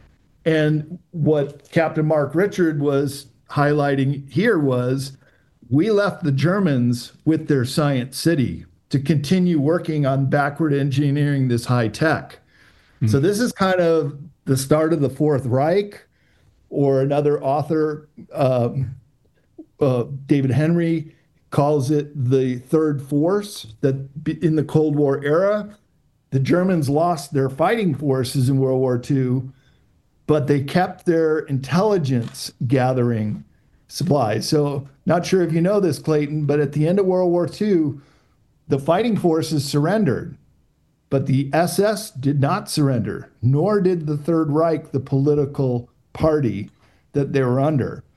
And what Captain Mark Richard was highlighting here was we left the Germans with their science city to continue working on backward engineering this high tech. Mm-hmm. So this is kind of the start of the Fourth Reich, or another author, um, uh, David Henry, calls it the third force, that in the Cold War era, the Germans lost their fighting forces in World War Two, but they kept their intelligence gathering supplies. So not sure if you know this, Clayton, but at the end of World War Two, the fighting forces surrendered, but the S S did not surrender, nor did the Third Reich, the political party that they were under.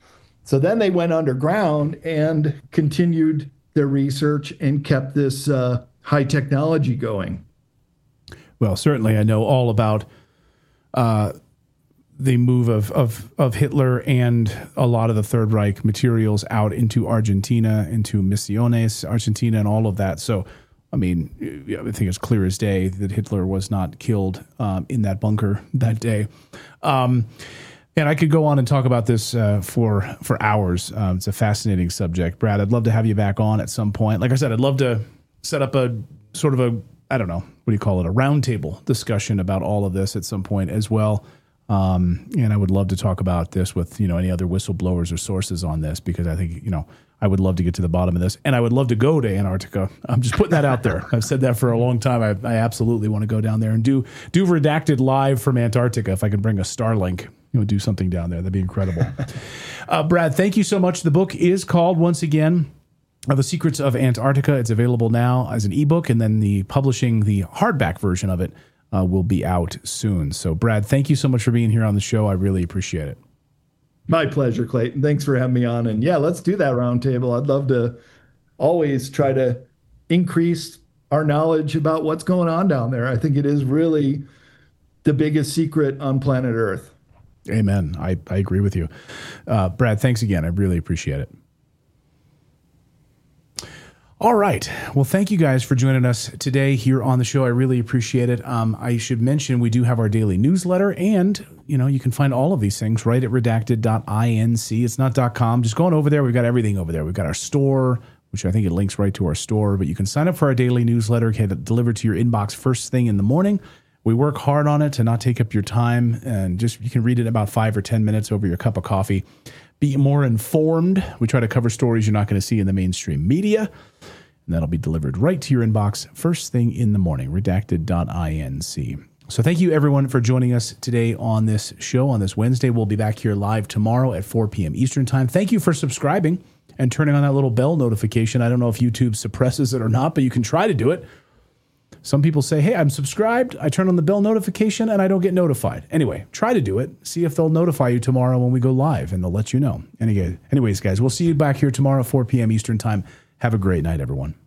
So then they went underground and continued their research and kept this uh, high technology going. Well, certainly I know all about uh, the move of, of, of Hitler and a lot of the Third Reich materials out into Argentina, into Misiones, Argentina, and all of that. So, I mean, I think it's clear as day that Hitler was not killed um, in that bunker that day. Um, and I could go on and talk about this uh, for for hours. Um, it's a fascinating subject. Brad, I'd love to have you back on at some point. Like I said, I'd love to set up a sort of a, I don't know, what do you call it, a roundtable discussion about all of this at some point as well. Um, and I would love to talk about this with, you know, any other whistleblowers or sources on this, because I think, you know, I would love to get to the bottom of this, and I would love to go to Antarctica. I'm just putting that out there. I've said that for a long time. I, I absolutely want to go down there and do do Redacted live from Antarctica. If I could bring a Starlink, you know, do something down there, that'd be incredible. uh, Brad, thank you so much. The book is called, once again, uh, The Secrets of Antarctica. It's available now as an ebook, and then the publishing the hardback version of it uh, will be out soon. So, Brad, thank you so much for being here on the show. I really appreciate it. My pleasure, Clayton. Thanks for having me on. And yeah, let's do that roundtable. I'd love to always try to increase our knowledge about what's going on down there. I think it is really the biggest secret on planet Earth. Amen. I, I agree with you. Uh, Brad, thanks again. I really appreciate it. All right. Well, thank you guys for joining us today here on the show. I really appreciate it. Um, I should mention we do have our daily newsletter, and you know you can find all of these things right at redacted dot inc. It's not .com. Just going over there. We've got everything over there. We've got our store, which I think it links right to our store. But you can sign up for our daily newsletter, get it delivered to your inbox first thing in the morning. We work hard on it to not take up your time, and just you can read it in about five or ten minutes over your cup of coffee. Be more informed. We try to cover stories you're not going to see in the mainstream media. And that'll be delivered right to your inbox first thing in the morning, redacted dot inc. So thank you, everyone, for joining us today on this show on this Wednesday. We'll be back here live tomorrow at four p.m. Eastern Time. Thank you for subscribing and turning on that little bell notification. I don't know if YouTube suppresses it or not, but you can try to do it. Some people say, hey, I'm subscribed. I turn on the bell notification and I don't get notified. Anyway, try to do it. See if they'll notify you tomorrow when we go live, and they'll let you know. Anyways, guys, we'll see you back here tomorrow at four p.m. Eastern Time. Have a great night, everyone.